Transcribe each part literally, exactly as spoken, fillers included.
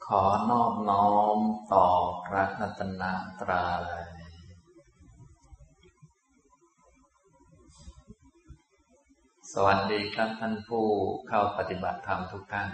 ขอนอบน้อมต่อพระรัตนตรัยสวัสดีครับท่านผู้เข้าปฏิบัติธรรมทุกท่าน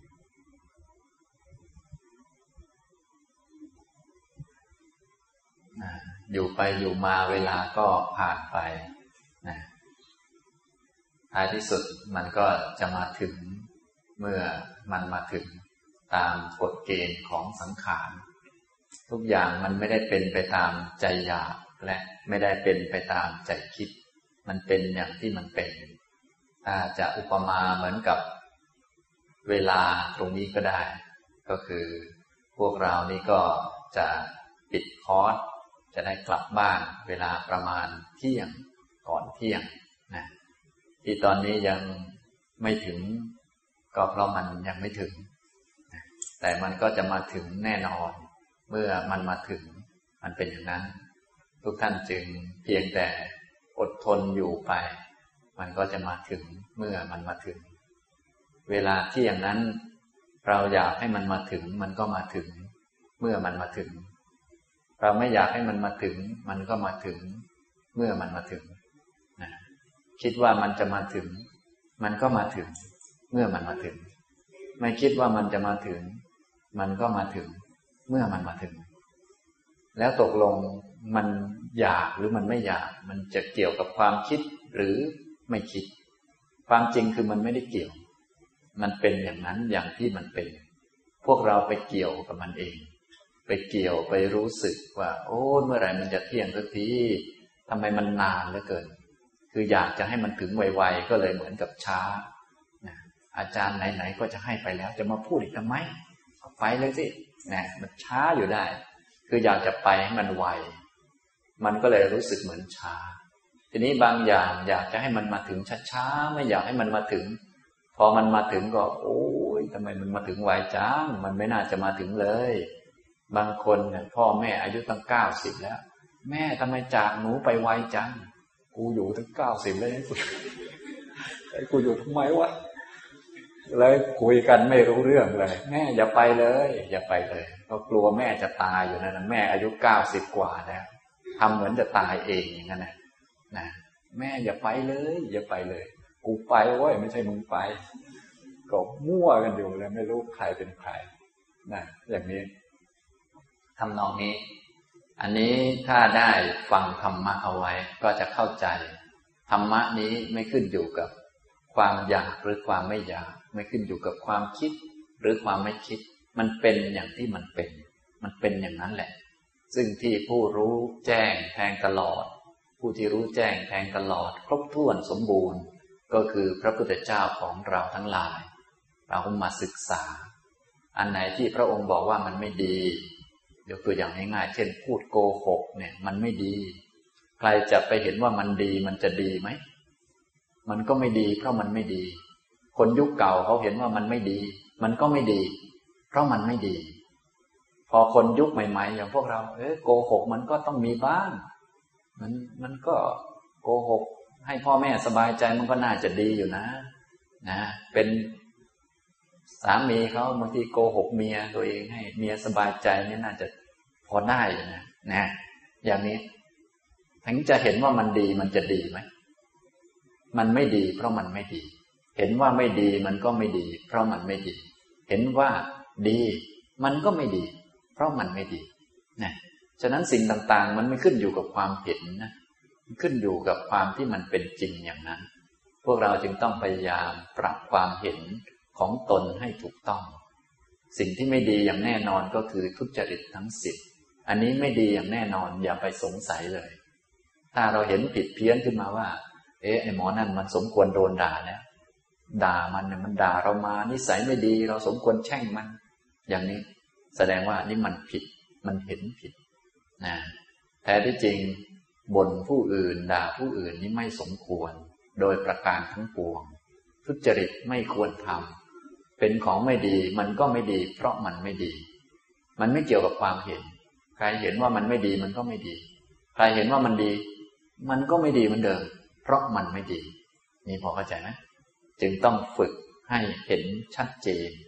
อยู่ไปอยู่มาเวลาก็ผ่านไปนะท้ายที่สุดมันก็จะมาถึงเมื่อมันมาถึงตามกฎเกณฑ์ของสังขารทุกอย่างมันไม่ได้เป็นไปตามใจอยากและไม่ได้เป็นไปตามใจคิดมันเป็นอย่างที่มันเป็นถ้าจะอุปมาเหมือนกับเวลาตรงนี้ก็ได้ก็คือพวกเรานี่ก็จะปิดคอร์สจะได้กลับบ้านเวลาประมาณเที่ยงก่อนเที่ยงนะที่ตอนนี้ยังไม่ถึงก็เพราะมันยังไม่ถึงแต่มันก็จะมาถึงแน่นอนเมื่อมันมาถึงมันเป็นอย่างนั้นทุกท่านจึงเพียงแต่อดทนอยู่ไปมันก็จะมาถึงเมื่อมันมาถึงเวลาที่อย่างนั้นเราอยากให้มันมาถึงมันก็มาถึงเมื่อมันมาถึงเราไม่อยากให้มันมาถึงมันก็มาถึงเมื่อมันมาถึงนะคิดว่ามันจะมาถึงมันก็มาถึงเมื่อมันมาถึงไม่คิดว่ามันจะมาถึงมันก็มาถึงเมื่อมันมาถึงแล้วตกลงมันอยากหรือมันไม่อยากมันจะเกี่ยวกับความคิดหรือไม่คิดความจริงคือมันไม่ได้เกี่ยวมันเป็นอย่างนั้นอย่างที่มันเป็นพวกเราไปเกี่ยวกับมันเองไปเกี่ยวไปรู้สึกว่าโอ้เมื่อไหร่มันจะเที่ยงสักทีทำไมมันนานเหลือเกินคืออยากจะให้มันถึงไวๆก็เลยเหมือนกับช้านะอาจารย์ไหนๆก็จะให้ไปแล้วจะมาพูดอีกทำไมไปเลยสินะมันช้าอยู่ได้คืออยากจะไปให้มันไวมันก็เลยรู้สึกเหมือนช้าทีนี้บางอย่างอยากจะให้มันมาถึงช้าๆไม่อยากให้มันมาถึงพอมันมาถึงก็โอ้ยทำไมมันมาถึงไวจังมันไม่น่าจะมาถึงเลยบางคนเนี่ยพ่อแม่อายุตั้งเก้าสิบแล้วแม่ทำไมจากหนูไปไวจังกูอยู่ตั้งเก้าสิบเลยไอ้กูอยู่ทำไมวะเลยคุยกันไม่รู้เรื่องเลยแม่อย่าไปเลยอย่าไปเลยก็กลัวแม่จะตายอยู่นั่นนะแม่อายุเก้าสิบกว่าแล้วทำเหมือนจะตายเองอย่างนั้นนะนะแม่อย่าไปเลยอย่าไปเลยกูไปเว้ยไม่ใช่มึงไปก็มั่วกันอยู่เลยไม่รู้ใครเป็นใครนะอย่างนี้ทำนองนี้อันนี้ถ้าได้ฟังธรรมะเอาไว้ก็จะเข้าใจธรรมะนี้ไม่ขึ้นอยู่กับความอยากหรือความไม่อยากไม่ขึ้นอยู่กับความคิดหรือความไม่คิดมันเป็นอย่างที่มันเป็นมันเป็นอย่างนั้นแหละซึ่งที่ผู้รู้แจ้งแทงตลอดผู้ที่รู้แจ้งแทงตลอดครบถ้วนสมบูรณ์ก็คือพระพุทธเจ้าของเราทั้งหลายเรามาศึกษาอันไหนที่พระองค์บอกว่ามันไม่ดียกตัวอย่างง่ายๆเช่นพูดโกหกเนี่ยมันไม่ดีใครจะไปเห็นว่ามันดีมันจะดีไหมมันก็ไม่ดีเพราะมันไม่ดีคนยุคเก่าเขาเห็นว่ามันไม่ดีมันก็ไม่ดีเพราะมันไม่ดีพอคนยุคใหม่ๆอย่างพวกเราเอ๊ะโกหกมันก็ต้องมีบ้างมันมันก็โกหกให้พ่อแม่สบายใจมันก็น่าจะดีอยู่นะนะเป็นสามีเขาบางทีโกหกเมียตัวเองให้เมียสบายใจนี่น่าจะพอได้อยู่นะนะอย่างนี้ถึงจะเห็นว่ามันดีมันจะดีไหมมันไม่ดีเพราะมันไม่ดีเห็นว่าไม่ดีมันก็ไม่ดีเพราะมันไม่ดีเห็นว่าดีมันก็ไม่ดีเพราะมันไม่ดีนะฉะนั้นสิ่งต่างๆมันไม่ขึ้นอยู่กับความเห็นนะขึ้นอยู่กับความที่มันเป็นจริงอย่างนั้นพวกเราจึงต้องพยายามปรับความเห็นของตนให้ถูกต้องสิ่งที่ไม่ดีอย่างแน่นอนก็คือทุจริตทั้งสิบอันนี้ไม่ดีอย่างแน่นอนอย่าไปสงสัยเลยถ้าเราเห็นผิดเพี้ยนขึ้นมาว่าเอ๊ะไอ้หมอนั่นมันสมควรโดนด่าแล้วด่ามันเนี่ยมันด่าเรามานิสัยไม่ดีเราสมควรแช่งมันอย่างนี้แสดงว่านี่มันผิดมันเห็นผิดนะแท้ที่จริงบ่นผู้อื่นด่าผู้อื่นนี่ไม่สมควรโดยประการทั้งปวงทุจริตไม่ควรทำเป็นของไม่ดีมันก็ไม่ดีเพราะมันไม่ดีมันไม่เกี่ยวกับความเห็นใครเห็นว่ามันไม่ดีมันก็ไม่ดีใครเห็นว่ามันดีมันก็ไม่ดีเหมือนเดิมเพราะมันไม่ดีนี่พอเข้าใจไหมจึงต้องฝึกให้เห็นชัดเจน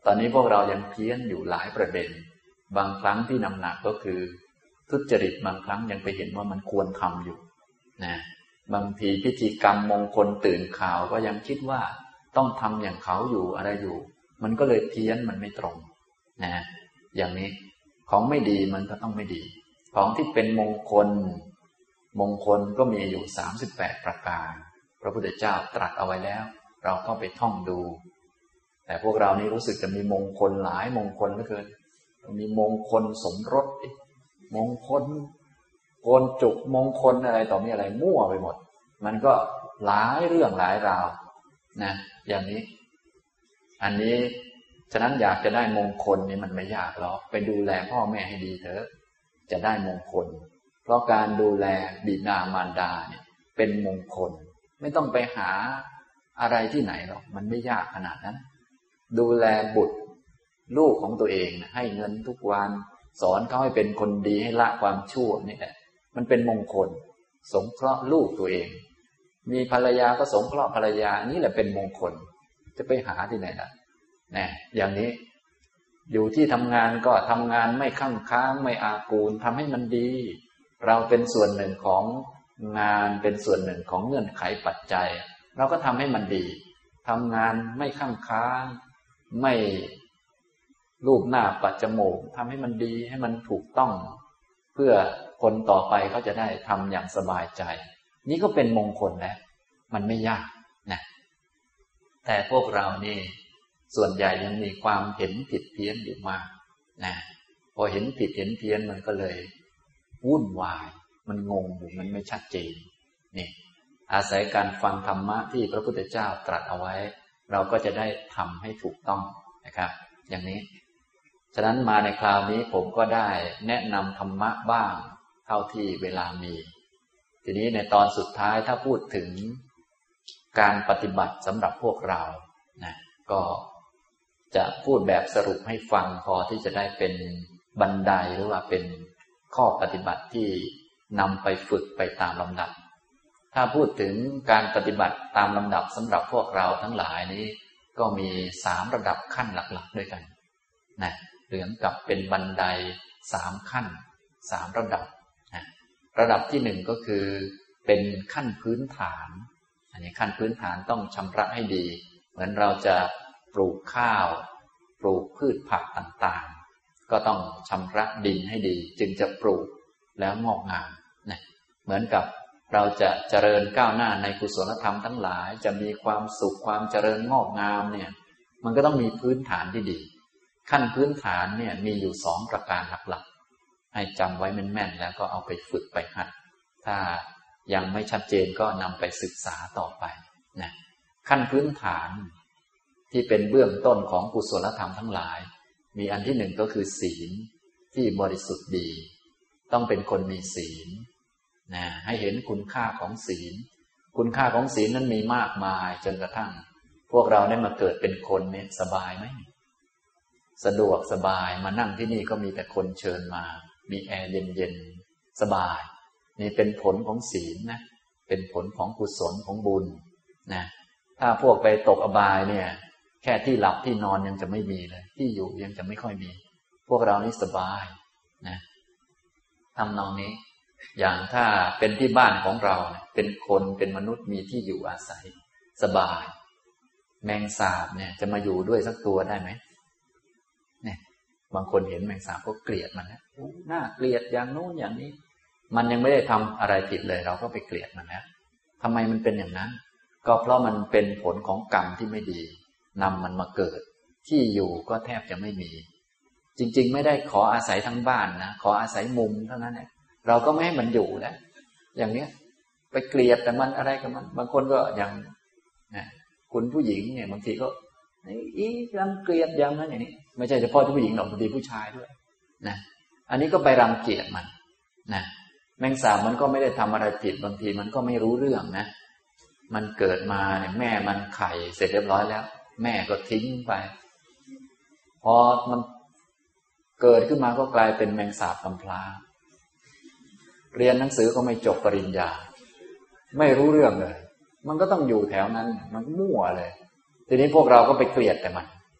ตอนนี้พวกเรายังเพี้ยนอยู่หลายประเด็นบางครั้งที่นำหนักก็คือทุจริตบางครั้งยังไปเห็นว่ามันควรทำอยู่นะบางทีพิธีกรรมมงคลตื่นข่าวก็ยังคิดว่าต้องทำอย่างเขาอยู่อะไรอยู่มันก็เลยเพี้ยนมันไม่ตรงนะอย่างนี้ของไม่ดีมันก็ต้องไม่ดีของที่เป็นมงคลมงคลก็มีอยู่สามสิบแปดประการพระพุทธเจ้าตรัสเอาไว้แล้วเราก็ไปท่องดูแต่พวกเรานี่รู้สึกจะมีมงคลหลายมงคลเหลือเกินมีมงคลสมรสมงคลโกนจุกมงคลอะไรต่อมีอะไรมั่วไปหมดมันก็หลายเรื่องหลายราวนะอย่างนี้อันนี้ฉะนั้นอยากจะได้มงคลนี่มันไม่ยากหรอกไปดูแลพ่อแม่ให้ดีเถอะจะได้มงคลเพราะการดูแลบิดามารดาเนี่ยเป็นมงคลไม่ต้องไปหาอะไรที่ไหนหรอกมันไม่ยากขนาดนั้นดูแลบุตรลูกของตัวเองให้เงินทุกวันสอนเขาให้เป็นคนดีให้ละความชั่วนี่แหละมันเป็นมงคลสงเคราะห์ลูกตัวเองมีภรรยาก็สงเคราะห์ภรรยานี่แหละเป็นมงคลจะไปหาที่ไหนล่ะแน่อย่างนี้อยู่ที่ทำงานก็ทำงานไม่ข้างค้างไม่อากูลทำให้มันดีเราเป็นส่วนหนึ่งของงานเป็นส่วนหนึ่งของเงื่อนไขปัจจัยเราก็ทำให้มันดีทำงานไม่ข้างค้างไม่รูปหน้าปัดจมูกทำให้มันดีให้มันถูกต้องเพื่อคนต่อไปเขาจะได้ทำอย่างสบายใจนี่ก็เป็นมงคลแล้วมันไม่ยากนะแต่พวกเรานี่ส่วนใหญ่ยังมีความเห็นผิดเพี้ยนอยู่มากนะพอเห็นผิดเห็นเพี้ยนมันก็เลยวุ่นวายมันงงอยู่มันไม่ชัดเจนนี่อาศัยการฟังธรรมะที่พระพุทธเจ้าตรัสเอาไว้เราก็จะได้ทำให้ถูกต้องนะครับอย่างนี้ฉะนั้นมาในคราวนี้ผมก็ได้แนะนำธรรมะบ้างเท่าที่เวลามีทีนี้ในตอนสุดท้ายถ้าพูดถึงการปฏิบัติสำหรับพวกเรานะก็จะพูดแบบสรุปให้ฟังพอที่จะได้เป็นบันไดหรือว่าเป็นข้อปฏิบัติที่นำไปฝึกไปตามลำดับถ้าพูดถึงการปฏิบัติตามลำดับสำหรับพวกเราทั้งหลายนี้ก็มีสามระดับขั้นหลักๆด้วยกันนะเหมือนกับเป็นบันไดสามขั้นสามระดับนะระดับที่หนึ่งก็คือเป็นขั้นพื้นฐานอันนี้ขั้นพื้นฐานต้องชำระให้ดีเหมือนเราจะปลูกข้าวปลูกพืชผักต่างๆก็ต้องชำระดินให้ดีจึงจะปลูกแล้วงอกงามนะเหมือนกับเราจะเจริญก้าวหน้าในกุศลธรรมทั้งหลายจะมีความสุขความเจริญงอกงามเนี่ยมันก็ต้องมีพื้นฐานที่ดีขั้นพื้นฐานเนี่ยมีอยู่สองประการหลักๆให้จำไว้แม่นๆแล้วก็เอาไปฝึกไปหัดถ้ายังไม่ชัดเจนก็นำไปศึกษาต่อไปนะขั้นพื้นฐานที่เป็นเบื้องต้นของกุศลธรรมทั้งหลายมีอันที่หนึ่งก็คือศีลที่บริสุทธิ์ดีต้องเป็นคนมีศีลนะให้เห็นคุณค่าของศีลคุณค่าของศีลนั้นมีมากมายจนกระทั่งพวกเราได้มาเกิดเป็นคนเนี่ยสบายไหมสะดวกสบายมานั่งที่นี่ก็มีแต่คนเชิญมามีแอร์เย็นๆสบายนี่เป็นผลของศีลนะเป็นผลของกุศลของบุญนะถ้าพวกไปตกอบายเนี่ยแค่ที่หลับที่นอนยังจะไม่มีเลยที่อยู่ยังจะไม่ค่อยมีพวกเรานี่สบายนะทำนองนี้อย่างถ้าเป็นที่บ้านของเราเป็นคนเป็นมนุษย์มีที่อยู่อาศัยสบายแมงสาบเนี่ยจะมาอยู่ด้วยสักตัวได้ไหมเนี่ยบางคนเห็นแมงสาบก็เกลียดมันนะน่าเกลียดอย่างโน้นอย่างนี้มันยังไม่ได้ทำอะไรผิดเลยเราก็ไปเกลียดมันแล้วทำไมมันเป็นอย่างนั้นก็เพราะมันเป็นผลของกรรมที่ไม่ดีนำมันมาเกิดที่อยู่ก็แทบจะไม่มีจริงๆไม่ได้ขออาศัยทั้งบ้านนะขออาศัยมุมเท่านั้นแหละเราก็ไม่ให้มันอยู่แล้วอย่างเนี้ยไปเกลียดแต่มันอะไรกับมันบางคนก็อย่างนะคุณผู้หญิงเนี่ยบางทีก็อีรังเกียจอย่างนั้นอย่างนี้ไม่ใช่เฉพาะผู้หญิงหรอกบางทีผู้ชายด้วยนะอันนี้ก็ไปรังเกียจมันนะแมงสาบมันก็ไม่ได้ทำอะไรผิดบางทีมันก็ไม่รู้เรื่องนะมันเกิดมาเนี่ยแม่มันไข่เสร็จเรียบร้อยแล้วแม่ก็ทิ้งไปพอมันเกิดขึ้นมาก็กลายเป็นแมงสาบกำพร้าเรียนหนังสือก็ไม่จบปริญญาไม่รู้เรื่องเลยมันก็ต้องอยู่แถวนั้นมันมั่วเลยทีนี้พวกเราก็ไปเกลียดแต่มัน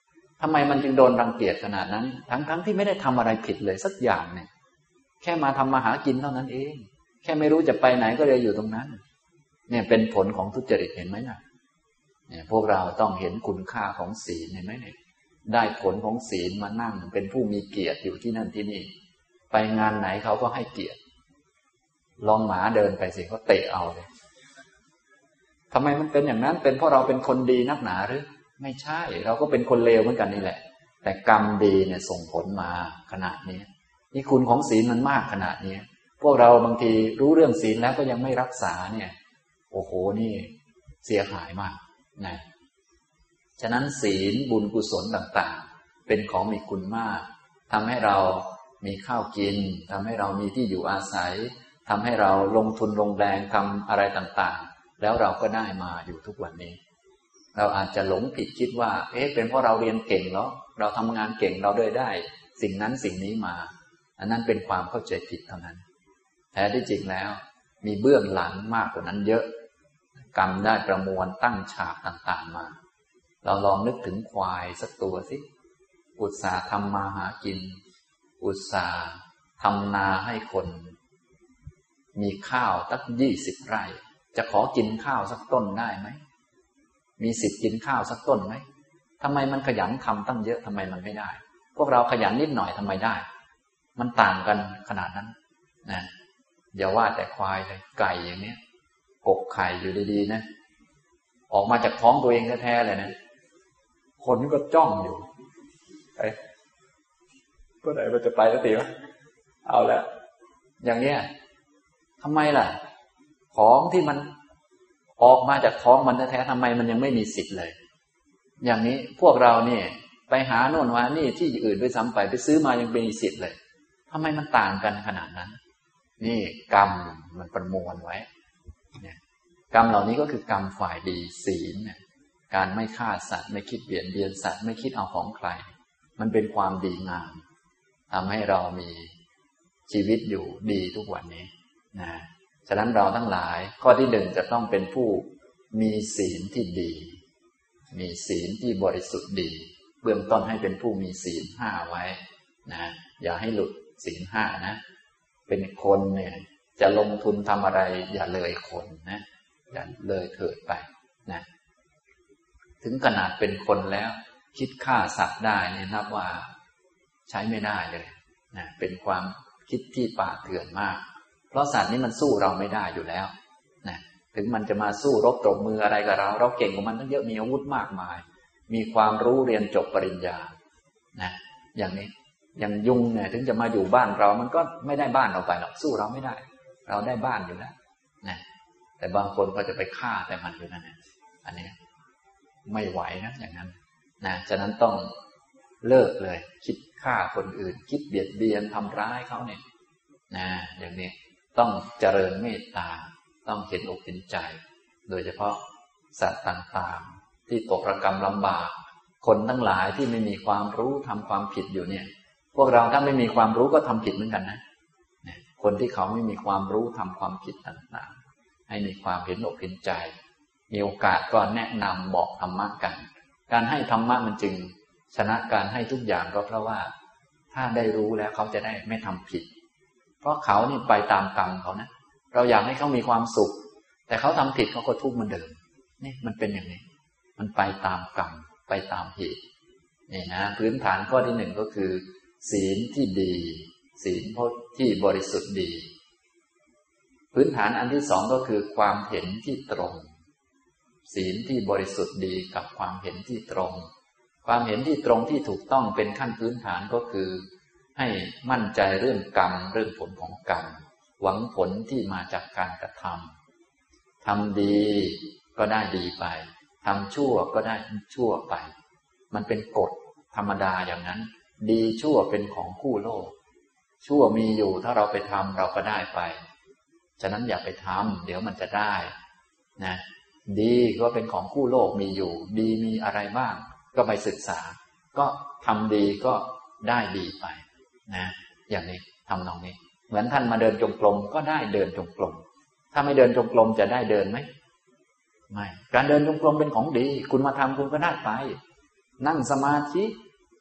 ทำไมมันจึงโดนรังเกียจขนาดนั้นทั้งๆ ท, ที่ไม่ได้ทำอะไรผิดเลยสักอย่างเนี่ยแค่มาทำมาหากินเท่านั้นเองแค่ไม่รู้จะไปไหนก็เลยอยู่ตรงนั้นเนี่ยเป็นผลของทุจริตเห็นไหมนะเนี่ยพวกเราต้องเห็นคุณค่าของศีลเห็นไหมเนี่ยได้ผลของศีลมานั่งเป็นผู้มีเกียรติอยู่ที่นั่นที่นี่ไปงานไหนเขาก็ให้เกียรติลองหมาเดินไปสิเขาเตะเอาเลยทำไมมันเป็นอย่างนั้นเป็นเพราะเราเป็นคนดีนักหนาหรือไม่ใช่เราก็เป็นคนเลวเหมือนกันนี่แหละแต่กรรมดีเนี่ยส่งผลมาขนาดนี้นี่คุณของศีลมันมากขนาดนี้พวกเราบางทีรู้เรื่องศีลแล้วก็ยังไม่รักษาเนี่ยโอ้โหนี่เสียหายมากนะฉะนั้นศีลบุญกุศลต่างๆเป็นของมีคุณมากทำให้เรามีข้าวกินทำให้เรามีที่อยู่อาศัยทำให้เราลงทุนลงแรงทำอะไรต่างๆแล้วเราก็ได้มาอยู่ทุกวันนี้เราอาจจะหลงผิดคิดว่าเอ๊ะเป็นเพราะเราเรียนเก่งแล้วเราทำงานเก่งเราเลยได้สิ่งนั้นสิ่งนี้มาอันนั้นเป็นความเข้าใจผิดเท่านั้นแท้ที่จริงแล้วมีเบื้องหลังมากกว่านั้นเยอะกรรมได้ประมวลตั้งฉากต่างๆมาเราลองนึกถึงควายสักตัวสิอุตส่าห์ทำมาหากินอุตส่าห์ทำนาให้คนมีข้าวตั้งยี่สิบไร่จะขอกินข้าวสักต้นได้ไหมมีสิทธิ์กินข้าวสักต้นไหมทำไมมันขยันทำตั้งเยอะทำไมมันไม่ได้พวกเราขยันนิดหน่อยทำไมได้มันต่างกันขนาดนั้นนะอย่าว่าแต่ควายเลยไก่อย่างนี้กกไข่อยู่ดีๆนะออกมาจากท้องตัวเองแท้ๆเลยนะคนก็จ้องอยู่ไอ้ก็ไหนมันจะไปสักทีวะเอาแล้วอย่างเนี้ยทำไมล่ะของที่มันออกมาจากท้องมันแท้ๆทำไมมันยังไม่มีสิทธิ์เลยอย่างนี้พวกเราเนี่ยไปหาโน่นว่านี่ที่อื่นไปซ้ำไปไปซื้อมายังมีสิทธิ์เลยทำไมมันต่างกันขนาดนั้นนี่กรรมมันประมวลไว้เนี่ยกรรมเหล่านี้ก็คือกรรมฝ่ายดีศีลเนี่ยการไม่ฆ่าสัตว์ไม่คิดเบียดเบียนสัตว์ไม่คิดเอาของใครมันเป็นความดีงามทำให้เรามีชีวิตอยู่ดีทุกวันนี้นะฉะนั้นเราทั้งหลายข้อที่หนึ่งจะต้องเป็นผู้มีศีลที่ดีมีศีลที่บริสุทธิ์ดีเบื้องต้นให้เป็นผู้มีศีลห้าไว้นะอย่าให้หลุดศีลห้านะเป็นคนเนี่ยจะลงทุนทำอะไรอย่าเลยคนนะอย่าเลยเถิดไปนะถึงขนาดเป็นคนแล้วคิดฆ่าสัตว์ได้เนี่ยนับว่าใช้ไม่ได้เลยนะเป็นความคิดที่ป่าเถื่อนมากเพราะสัตว์นี้มันสู้เราไม่ได้อยู่แล้วนะถึงมันจะมาสู้รบตบมืออะไรกับเราเราเก่งกว่ามันตั้งเยอะมีอาวุธมากมายมีความรู้เรียนจบปริญญานะอย่างนี้อย่างยุงเนี่ยถึงจะมาอยู่บ้านเรามันก็ไม่ได้บ้านเราไปหรอกสู้เราไม่ได้เราได้บ้านอยู่แล้วนะแต่บางคนก็จะไปฆ่าแต่มันอยู่นั่นแหละอันนี้ไม่ไหวนะอย่างนั้นนะฉะนั้นต้องเลิกเลยคิดฆ่าคนอื่นคิดเบียดเบียนทำร้ายเขาเนี่ยนะอย่างนี้ต้องเจริญเมตตาต้องเห็นอกเห็นใจโดยเฉพาะสัตว์ต่างๆที่ตกระกำลำบากคนทั้งหลายที่ไม่มีความรู้ทำความผิดอยู่เนี่ยพวกเราถ้าไม่มีความรู้ก็ทำผิดเหมือนกันนะคนที่เขาไม่มีความรู้ทำความผิดต่างๆให้มีความเห็นอกเห็นใจมีโอกาสก็แนะนำบอกธรรมะกันการให้ธรรมะมันจึงชนะการให้ทุกอย่างก็เพราะว่าถ้าได้รู้แล้วเขาจะได้ไม่ทำผิดเพราะเขานี่ไปตามกรรมเขานะเราอยากให้เขามีความสุขแต่เขาทำผิดเขาก็ทุกข์เหมือนเดิมนี่มันเป็นอย่างนี้มันไปตามกรรมไปตามเหตุนี่นะพื้นฐานข้อที่หนึ่งก็คือศีลที่ดีศีลที่บริสุทธิ์ดีพื้นฐานอันที่สองก็คือความเห็นที่ตรงศีลที่บริสุทธิ์ดีกับความเห็นที่ตรงความเห็นที่ตรงที่ถูกต้องเป็นขั้นพื้นฐานก็คือให้มั่นใจเรื่องกรรมเรื่องผลของกรรมหวังผลที่มาจากการกระทำทำดีก็ได้ดีไปทำชั่วก็ได้ชั่วไปมันเป็นกฎธรรมดาอย่างนั้นดีชั่วเป็นของคู่โลกชั่วมีอยู่ถ้าเราไปทำเราก็ได้ไปฉะนั้นอย่าไปทำเดี๋ยวมันจะได้นะดีก็เป็นของคู่โลกมีอยู่ดีมีอะไรบ้างก็ไปศึกษาก็ทำดีก็ได้ดีไปนะอย่างนี้ทำนองนี้เหมือนท่านมาเดินจงกรมก็ได้เดินจงกรมถ้าไม่เดินจงกรมจะได้เดินไหมไม่การเดินจงกรมเป็นของดีคุณมาทำคุณก็ได้ไปนั่งสมาธิ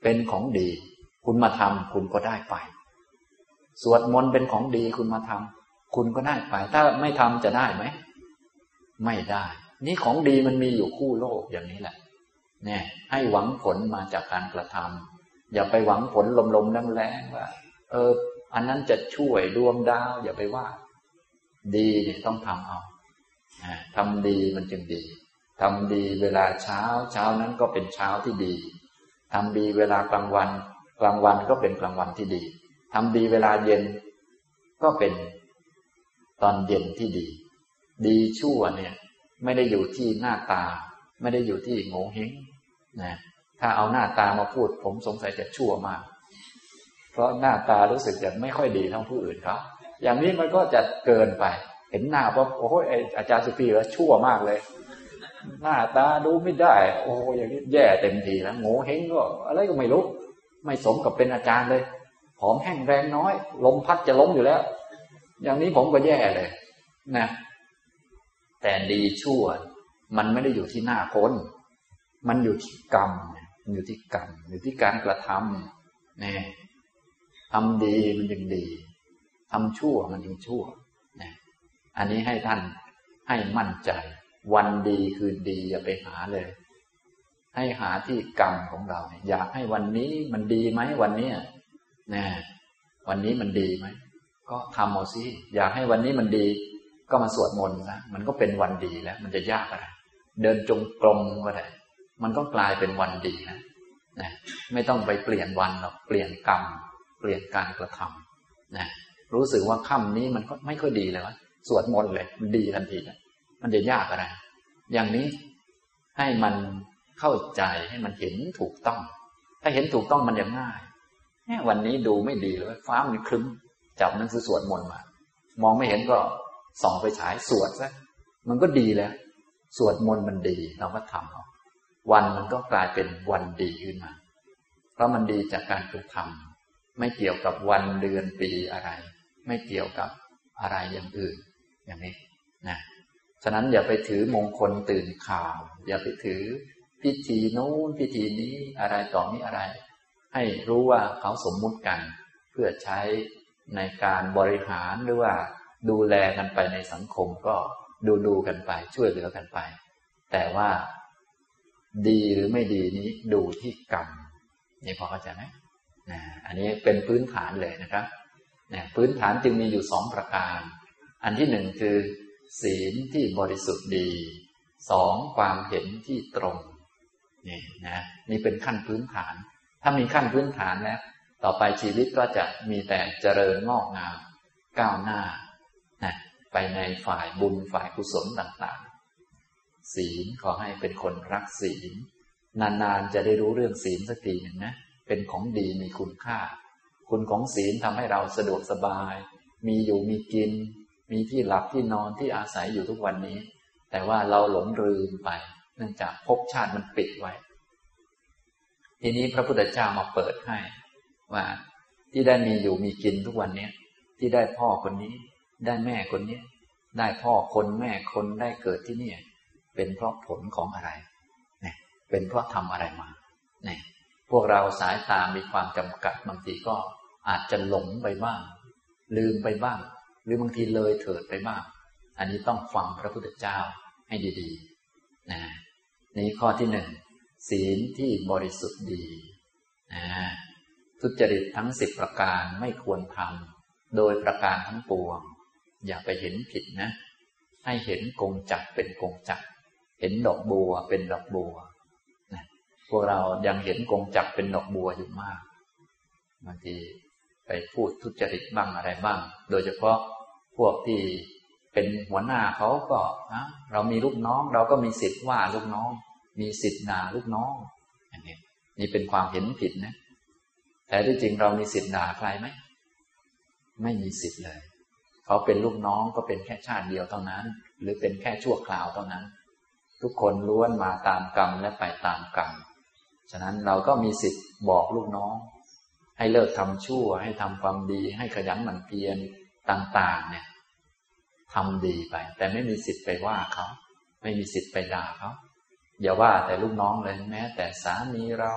เป็นของดีคุณมาทำคุณก็ได้ไปสวดมนต์เป็นของดีคุณมาทำคุณก็ได้ไปถ้าไม่ทำจะได้ไหมไม่ได้นี่ของดีมันมีอยู่คู่โลกอย่างนี้แหละเนี่ยให้หวังผลมาจากการกระทำอย่าไปหวังผลลมๆแรงๆว่าเอออันนั้นจะช่วยดวงดาวอย่าไปว่าดีเนี่ยต้องทำเอาทำดีมันจึงดีทำดีเวลาเช้าเช้านั้นก็เป็นเช้าที่ดีทำดีเวลากลางวันกลางวันก็เป็นกลางวันที่ดีทำดีเวลาเย็นก็เป็นตอนเย็นที่ดีดีชั่วเนี่ยไม่ได้อยู่ที่หน้าตาไม่ได้อยู่ที่โงเห้งนะถ้าเอาหน้าตามาพูดผมสงสัยจะชั่วมากเพราะหน้าตารู้สึกจะไม่ค่อยดีเท่าผู้อื่นเขาอย่างนี้มันก็จะเกินไปเห็นหน้าปั๊บโอ้ยอาจารย์สุพีแล้วชั่วมากเลยหน้าตาดูไม่ได้โอ้อย่างนี้แย่เต็มทีแล้วโง่เฮงก็อะไรก็ไม่รู้ไม่สมกับเป็นอาจารย์เลยผอมแห้งแรงน้อยลมพัดจะล้มอยู่แล้วอย่างนี้ผมก็แย่เลยนะแต่ดีชั่วมันไม่ได้อยู่ที่หน้าคนมันอยู่ที่กรรมมันอยู่ที่กรรมอยู่ที่การกระทำนี่ทำดีมันยังดีทำชั่วมันยังชั่วนะอันนี้ให้ท่านให้มั่นใจวันดีคืนดีอย่าไปหาเลยให้หาที่กรรมของเราอยากให้วันนี้มันดีไหมวันนี้นะวันนี้มันดีไหมก็ทำเอาสิอยากให้วันนี้มันดีก็มาสวดมนต์นะมันก็เป็นวันดีแล้วมันจะยากอะไรเดินจงกรมก็ได้มันก็กลายเป็นวันดีนะนะไม่ต้องไปเปลี่ยนวันหรอกเปลี่ยนกรรมเปลี่ยนการกระทำนะรู้สึกว่าค่ำนี้มันก็ไม่ค่อยดีเลยวะสวดมนต์เลยมันดีทันทีนะมันจะยากอะไรอย่างนี้ให้มันเข้าใจให้มันเห็นถูกต้องถ้าเห็นถูกต้องมันจะง่ายแค่วันนี้ดูไม่ดีเลยฟ้ามันครึ้มจับหนังสือสวดมนต์มามองไม่เห็นก็ส่องไปฉายสวดซะมันก็ดีแล้วสวดมนต์มันดีเราก็ทำเอาวันมันก็กลายเป็นวันดีขึ้นมาเพราะมันดีจากการกระทำไม่เกี่ยวกับวันเดือนปีอะไรไม่เกี่ยวกับอะไรอย่างอื่นอย่างนี้นะฉะนั้นอย่าไปถือมงคลตื่นข่าวอย่าไปถือพิธีโน้นพิธีนี้อะไรต่อนี้อะไรให้รู้ว่าเขาสมมุติกันเพื่อใช้ในการบริหารหรือว่าดูแลกันไปในสังคมก็ดูดูกันไปช่วยเหลือกันไปแต่ว่าดีหรือไม่ดีนี้ดูที่กรรมนี่พอเข้าใจไหมนะอันนี้เป็นพื้นฐานเลยนะครับนะพื้นฐานจึงมีอยู่สองประการอันที่หนึ่งคือศีลที่บริสุทธิ์ดีสองความเห็นที่ตรงนี่นะนี่เป็นขั้นพื้นฐานถ้ามีขั้นพื้นฐานแล้วต่อไปชีวิตก็จะมีแต่เจริญงอกงามก้าวหน้านะไปในฝ่ายบุญฝ่ายกุศลต่างๆศีลขอให้เป็นคนรักศีลนานๆจะได้รู้เรื่องศีลสักทีหนึ่งนะเป็นของดีมีคุณค่าคุณของศีลทำให้เราสะดวกสบายมีอยู่มีกินมีที่หลับที่นอนที่อาศัยอยู่ทุกวันนี้แต่ว่าเราหลงลืมไปเนื่องจากภพชาติมันปิดไว้ทีนี้พระพุทธเจ้ามาเปิดให้ว่าที่ได้มีอยู่มีกินทุกวันนี้ที่ได้พ่อคนนี้ได้แม่คนนี้ได้พ่อคนแม่คนได้เกิดที่นี่เป็นเพราะผลของอะไรเนี่ยเป็นเพราะทำอะไรมาเนี่ยพวกเราสายตามีความจำกัดบางทีก็อาจจะหลงไปบ้างลืมไปบ้างหรือบางทีเลยเถิดไปบ้างอันนี้ต้องฟังพระพุทธเจ้าให้ดีๆนะนี่ข้อที่หนึ่งศีลที่บริสุทธิ์ดีนะทุจริตทั้งสิบประการไม่ควรทำโดยประการทั้งปวงอย่าไปเห็นผิดนะให้เห็นกงจักรเป็นกงจักรเห็นดอกบัวเป็นดอกบัวนะพวกเรายังเห็นกงจักรเป็นดอกบัวอยู่มากบางทีไปพูดทุจริตบ้างอะไรบ้างโดยเฉพาะพวกที่เป็นหัวหน้าเขาก็นะเรามีลูกน้องเราก็มีสิทธิ์ว่าลูกน้องมีสิทธิ์ด่าลูกน้องอย่างนี้นี่เป็นความเห็นผิดนะแต่ที่จริงเรามีสิทธิ์ด่าใครไหมไม่มีสิทธิ์เลยเขาเป็นลูกน้องก็เป็นแค่ชาติเดียวเท่านั้นหรือเป็นแค่ชั่วคราวเท่านั้นทุกคนล้วนมาตามกรรมและไปตามกรรมฉะนั้นเราก็มีสิทธิ์บอกลูกน้องให้เลิกทำชั่วให้ทำความดีให้ขยันหมั่นเพียรต่างๆเนี่ยทำดีไปแต่ไม่มีสิทธิ์ไปว่าเขาไม่มีสิทธิ์ไปด่าเขาอย่าว่าแต่ลูกน้องเลยแม้แต่สามีเรา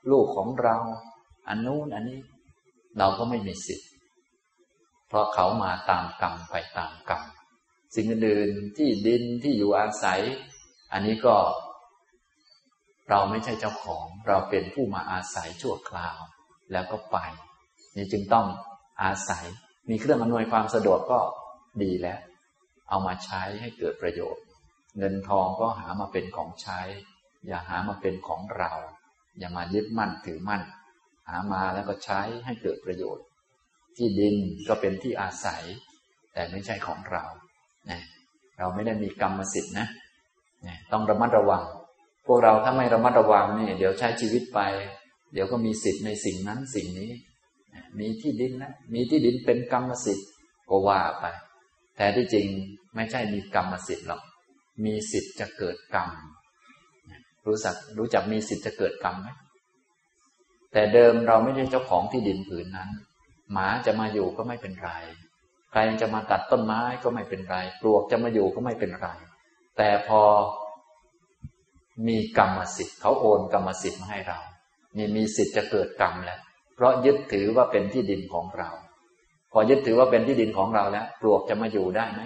ลูกของเราอันนู้นอันนี้เราก็ไม่มีสิทธิ์เพราะเขามาตามกรรมไปตามกรรมสิ่งอื่นที่ดินที่อยู่อาศัยอันนี้ก็เราไม่ใช่เจ้าของเราเป็นผู้มาอาศัยชั่วคราวแล้วก็ไปนี่จึงต้องอาศัยมีเครื่องอำนวยความสะดวกก็ดีแล้วเอามาใช้ให้เกิดประโยชน์เงินทองก็หามาเป็นของใช้อย่าหามาเป็นของเราอย่ามายึดมั่นถือมั่นหามาแล้วก็ใช้ให้เกิดประโยชน์ที่ดินก็เป็นที่อาศัยแต่ไม่ใช่ของเรานะเราไม่ได้มีกรรมสิทธิ์นะนะต้องระมัดระวังพวกเราถ้าไม่ระมัดระวังนี่เดี๋ยวใช้ชีวิตไปเดี๋ยวก็มีสิทธิ์ในสิ่งนั้นสิ่งนี้มีที่ดินนะมีที่ดินเป็นกรรมสิทธิ์ก็ว่าไปแต่ที่จริงไม่ใช่มีกรรมสิทธิ์หรอกมีสิทธิ์จะเกิดกรรมรู้จักรู้จักมีสิทธิ์จะเกิดกรรมไหมแต่เดิมเราไม่ใช่เจ้าของที่ดินผืนนั้นหมาจะมาอยู่ก็ไม่เป็นไรใครจะมาตัดต้นไม้ก็ไม่เป็นไรปลวกจะมาอยู่ก็ไม่เป็นไรแต่พอมีกรรมสิทธิ์เขาโอนกรรมสิทธิ์มาให้เรานี่มีสิทธิ์จะเกิดกรรมแล้วเพราะยึดถือว่าเป็นที่ดินของเราพอยึดถือว่าเป็นที่ดินของเราแล้วปลวกจะมาอยู่ได้ไหม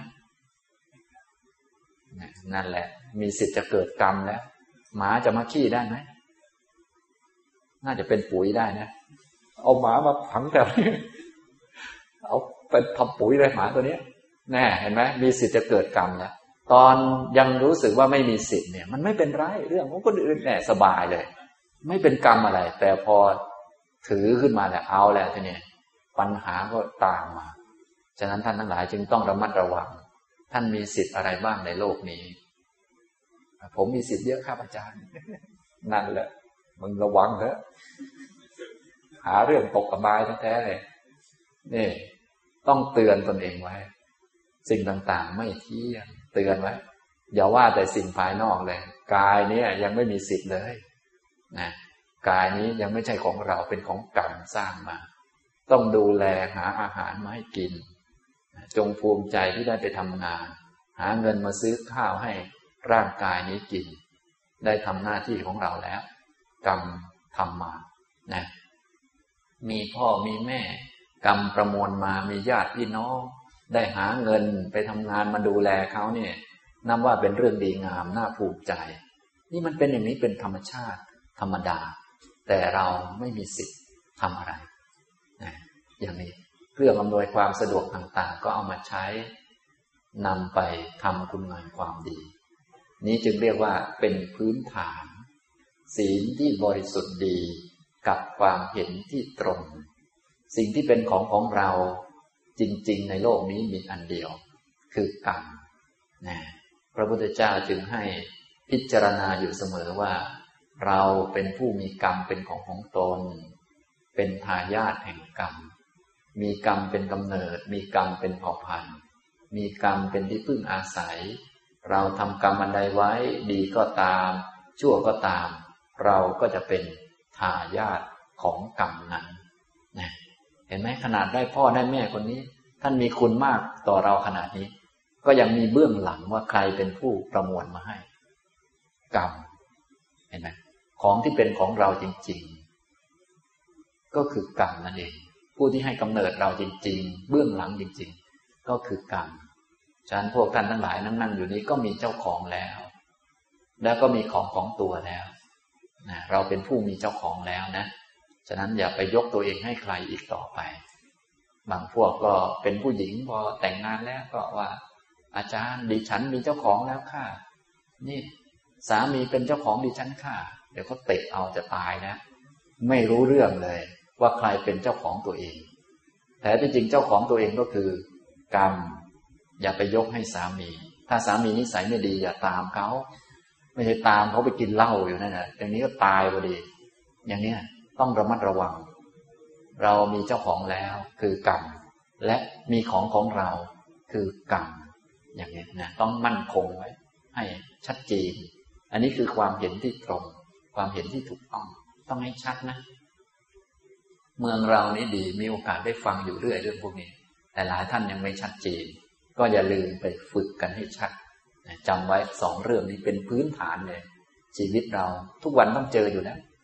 นั่นแหละมีสิทธิ์จะเกิดกรรมแล้วหมาจะมาขี้ได้ไหมน่าจะเป็นปุ๋ยได้นะเอาหมามาฝังแต่เอาเป็นทำปุ๋ยเลยหมาตัวนี้แน่เห็นไหมมีสิทธิ์จะเกิดกรรมแล้วตอนยังรู้สึกว่าไม่มีสิทธิ์เนี่ยมันไม่เป็นไรเรื่องของคนอื่นแน่สบายเลยไม่เป็นกรรมอะไรแต่พอถือขึ้นมาแล้วเอาแล้วทีนี้ปัญหาก็ตามมาฉะนั้นท่านทั้งหลายจึงต้องระมัดระวังท่านมีสิทธิ์อะไรบ้างในโลกนี้ผมมีสิทธิ์เยอะครับอาจารย์นั่นแหละมึงระวังเถอะหาเรื่องตกอบายแท้ๆเลยนี่ต้องเตือนตนเองไว้สิ่งต่างๆไม่เที่ยงเตือนไว้อย่าว่าแต่สิ่งภายนอกเลยกายนี้ยังไม่มีสิทธิ์เลยนะกายนี้ยังไม่ใช่ของเราเป็นของกรรมสร้างมาต้องดูแลหาอาหารมาให้กินจงภูมิใจที่ได้ไปทำงานหาเงินมาซื้อข้าวให้ร่างกายนี้กินได้ทำหน้าที่ของเราแล้วกรรมทำมานะมีพ่อมีแม่กรรมประมวลมามีญาติพี่น้องได้หาเงินไปทำงานมาดูแลเขาเนี่ยนับว่าเป็นเรื่องดีงามน่าภูมิใจนี่มันเป็นอย่างนี้เป็นธรรมชาติธรรมดาแต่เราไม่มีสิทธิ์ทำอะไรนะอย่างนี้เครื่องอำนวยความสะดวกต่างๆก็เอามาใช้นำไปทำคุณงามความดีนี้จึงเรียกว่าเป็นพื้นฐานศีลที่บริสุทธิ์ดีกับความเห็นที่ตรงสิ่งที่เป็นของของเราจริงๆในโลกนี้มีอันเดียวคือกรรมนะพระพุทธเจ้าจึงให้พิจารณาอยู่เสมอว่าเราเป็นผู้มีกรรมเป็นของของตนเป็นทายาทแห่งกรรมมีกรรมเป็นกำเนิดมีกรรมเป็นเผ่าพันธุ์มีกรรมเป็นที่พึ่งอาศัยเราทำกรรมอันใดไว้ดีก็ตามชั่วก็ตามเราก็จะเป็นทายาทของกรรมนั้นนะเห็นไหมขนาดได้พ่อได้แม่คนนี้ท่านมีคุณมากต่อเราขนาดนี้ก็ยังมีเบื้องหลังว่าใครเป็นผู้ประมวลมาให้กรรมเห็นไหมของที่เป็นของเราจริงๆก็คือกรรมนั่นเองผู้ที่ให้กำเนิดเราจริงๆเบื้องหลังจริงๆก็คือกรรมฉะนั้นพวกท่านทั้งหลายนั่งๆอยู่นี้ก็มีเจ้าของแล้วแล้วก็มีของของตัวแล้วนะเราเป็นผู้มีเจ้าของแล้วนะฉะนั้นอย่าไปยกตัวเองให้ใครอีกต่อไปบางพวกก็เป็นผู้หญิงพอแต่งงานแล้วก็ว่าอาจารย์ดิฉันมีเจ้าของแล้วค่ะนี่สามีเป็นเจ้าของดิฉันค่ะเดี๋ยวเขาเตะเอาจะตายนะไม่รู้เรื่องเลยว่าใครเป็นเจ้าของตัวเองแต่ที่จริงเจ้าของตัวเองก็คือกรรมอย่าไปยกให้สามีถ้าสามีนิสัยไม่ดีอย่าตามเขาไม่ใช่ตามเขาไปกินเหล้าอยู่นั่นแหละอย่างนี้ก็ตายพอดีอย่างนี้ต้องระมัดระวังเรามีเจ้าของแล้วคือกรรมและมีของของเราคือกรรมอย่างนี้นะต้องมั่นคงไว้ให้ชัดเจนอันนี้คือความเห็นที่ตรงความเห็นที่ถูกต้องต้องให้ชัดนะเมืองเรานี่ดีมีโอกาสได้ฟังอยู่เรื่อยเรื่องพวกนี้แต่หลายท่านยังไม่ชัดเจนก็อย่าลืมไปฝึกกันให้ชัดจำไว้สองเรื่องนี้เป็นพื้นฐานเลยชีวิตเราทุกวันต้องเจออยู่แล้ว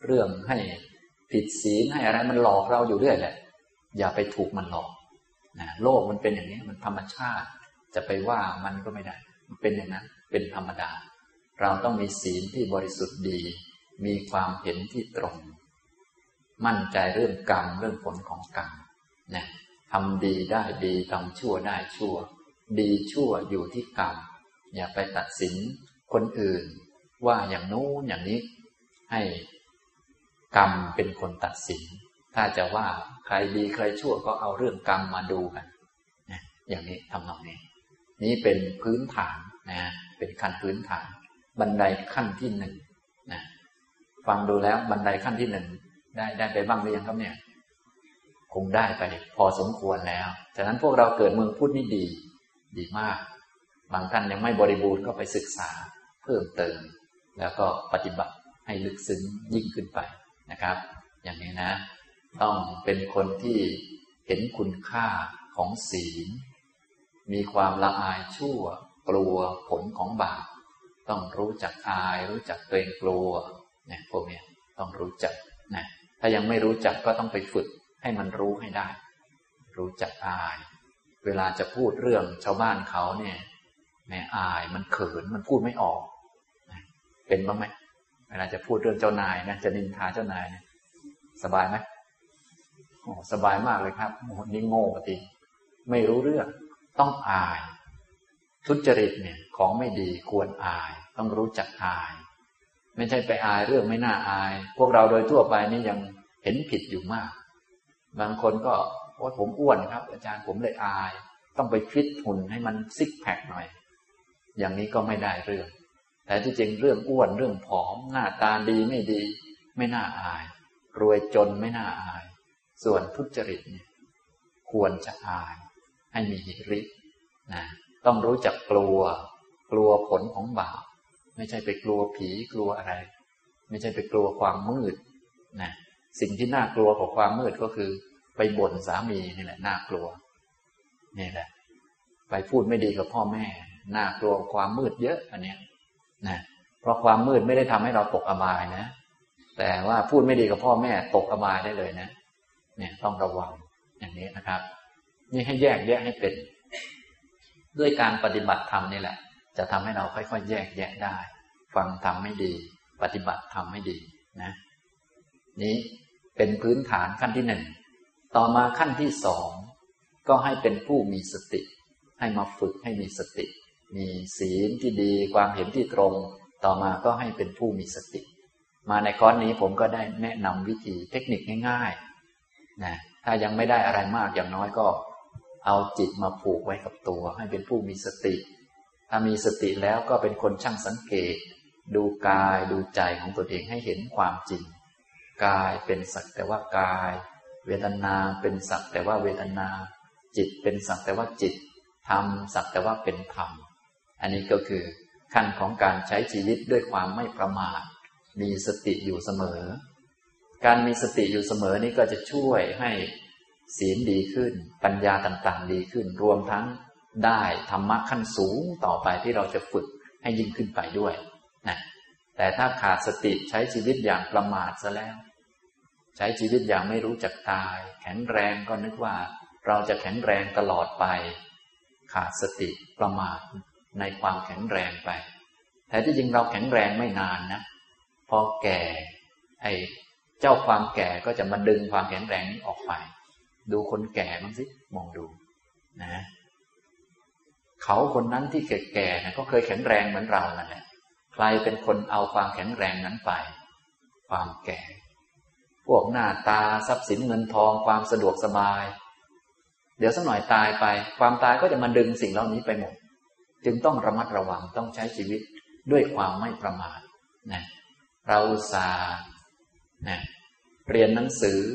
เรื่องให้ผิดศีลให้อะไรมันหลอกเราอยู่เรื่อยแหละอย่าไปถูกมันหลอกนะโลกมันเป็นอย่างนี้มันธรรมชาติจะไปว่ามันก็ไม่ได้มันเป็นอย่างนั้นเป็นธรรมดาเราต้องมีศีลที่บริสุทธิ์ดีมีความเห็นที่ตรงมั่นใจเรื่องกรรมเรื่องผลของกรรมนะทำดีได้ดีทำชั่วได้ชั่วดีชั่วอยู่ที่กรรมอย่าไปตัดสินคนอื่นว่าอย่างโน้นอย่างนี้ให้กรรมเป็นคนตัดสินถ้าจะว่าใครดีใครชั่วก็เอาเรื่องกรรมมาดูกันนะอย่างนี้ทำนองนี้นี้เป็นพื้นฐานนะเป็นขั้นพื้นฐานบันไดขั้นที่หนึ่งนะฟังดูแล้วบันไดขั้นที่หนึ่งได้ได้ไปบ้างหรือยังครับเนี่ยคงได้ไปพอสมควรแล้วฉะนั้นพวกเราเกิดเมืองพุทธนี่ดีดีมากบางท่านยังไม่บริบูรณ์ก็ไปศึกษาเพิ่มเติมแล้วก็ปฏิบัติให้ลึกซึ้งยิ่งขึ้นไปนะครับอย่างนี้นะต้องเป็นคนที่เห็นคุณค่าของศีลมีความละอายชั่วกลัวผลของบาปต้องรู้จักอายรู้จักเกรงกลัวเนี่ยพวกนี้ต้องรู้จักนะถ้ายังไม่รู้จักก็ต้องไปฝึกให้มันรู้ให้ได้รู้จักอายเวลาจะพูดเรื่องชาวบ้านเขาเนี่ยแม่อายมันเขินมันพูดไม่ออกเป็นบ้างไหมเวลาจะพูดเรื่องเจ้านายนะจะนินทาเจ้านายนะสบายไหมโอ้สบายมากเลยครับโอ้นี่โง่ปฏิไม่รู้เรื่องต้องอายทุจริตเนี่ยของไม่ดีควรอายต้องรู้จักอายไม่ใช่ไปอายเรื่องไม่น่าอายพวกเราโดยทั่วไปนี่ยังเห็นผิดอยู่มากบางคนก็ว่าผมอ้วนครับอาจารย์ผมเลยอายต้องไปฟิตหุ่นให้มันซิกแพคหน่อยอย่างนี้ก็ไม่ได้เรื่องแต่ที่จริงเรื่องอ้วนเรื่องผอมหน้าตาดีไม่ดีไม่น่าอายรวยจนไม่น่าอายส่วนทุจริตเนี่ยควรจะอายให้มีหิรินะต้องรู้จักกลัวกลัวผลของบาปไม่ใช่ไปกลัวผีกลัวอะไรไม่ใช่ไปกลัวความมืดนะสิ่งที่น่ากลัวกว่าความมืดก็คือไปบ่นสามีนี่แหละน่ากลัวนี่แหละไปพูดไม่ดีกับพ่อแม่น่ากลัวความมืดเยอะอันเนี้ยนะเพราะความมืดไม่ได้ทำให้เราตกอบายนะแต่ว่าพูดไม่ดีกับพ่อแม่ตกอบายได้เลยนะเนี่ยต้องระวังอย่างนี้นะครับนี่ให้แยกแยะให้เป็นด้วยการปฏิบัติธรรมนี่แหละจะทำให้เราค่อยๆแยกแยะได้ฟังธรรมไม่ดีปฏิบัติธรรมไม่ดีนะนี้เป็นพื้นฐานขั้นที่หนึ่งต่อมาขั้นที่สองก็ให้เป็นผู้มีสติให้มาฝึกให้มีสติมีศีลที่ดีความเห็นที่ตรงต่อมาก็ให้เป็นผู้มีสติมาในคอร์สนี้ผมก็ได้แนะนำวิธีเทคนิคง่ายๆนะถ้ายังไม่ได้อะไรมากอย่างน้อยก็เอาจิตมาผูกไว้กับตัวให้เป็นผู้มีสติถ้ามีสติแล้วก็เป็นคนช่างสังเกตดูกายดูใจของตัวเองให้เห็นความจริงกายเป็นสักแต่ว่ากายเวทนาเป็นสักแต่ว่าเวทนาจิตเป็นสักแต่ว่าจิตธรรมสักแต่ว่าเป็นธรรมอันนี้ก็คือขั้นของการใช้ชีวิตด้วยความไม่ประมาทมีสติอยู่เสมอการมีสติอยู่เสมอนี้ก็จะช่วยให้ศีลดีขึ้นปัญญาต่างๆดีขึ้นรวมทั้งได้ธรรมะขั้นสูงต่อไปที่เราจะฝึกให้ยิ่งขึ้นไปด้วยนะแต่ถ้าขาดสติใช้ชีวิตอย่างประมาทซะแล้วใช้ชีวิตอย่างไม่รู้จักตายแข็งแรงก็นึกว่าเราจะแข็งแรงตลอดไปขาดสติประมาทในความแข็งแรงไปแต่ที่จริงเราแข็งแรงไม่นานนะพอแก่ไอ้เจ้าความแก่ก็จะมาดึงความแข็งแรงนี้ออกไปดูคนแก่บ้างสิมองดูนะเขาคนนั้นที่แก่ๆนะก็เคยแข็งแรงเหมือนเรานั่นแหละใครเป็นคนเอาความแข็งแรงนั้นไปความแก่พวกหน้าตาทรัพย์สินเงินทองความสะดวกสบายเดี๋ยวสักหน่อยตายไปความตายก็จะมาดึงสิ่งเหล่านี้ไปหมดจึงต้องระมัดระวังต้องใช้ชีวิตด้วยความไม่ประมาทนะเราอุตส่าห์นะเรียนหนังสือ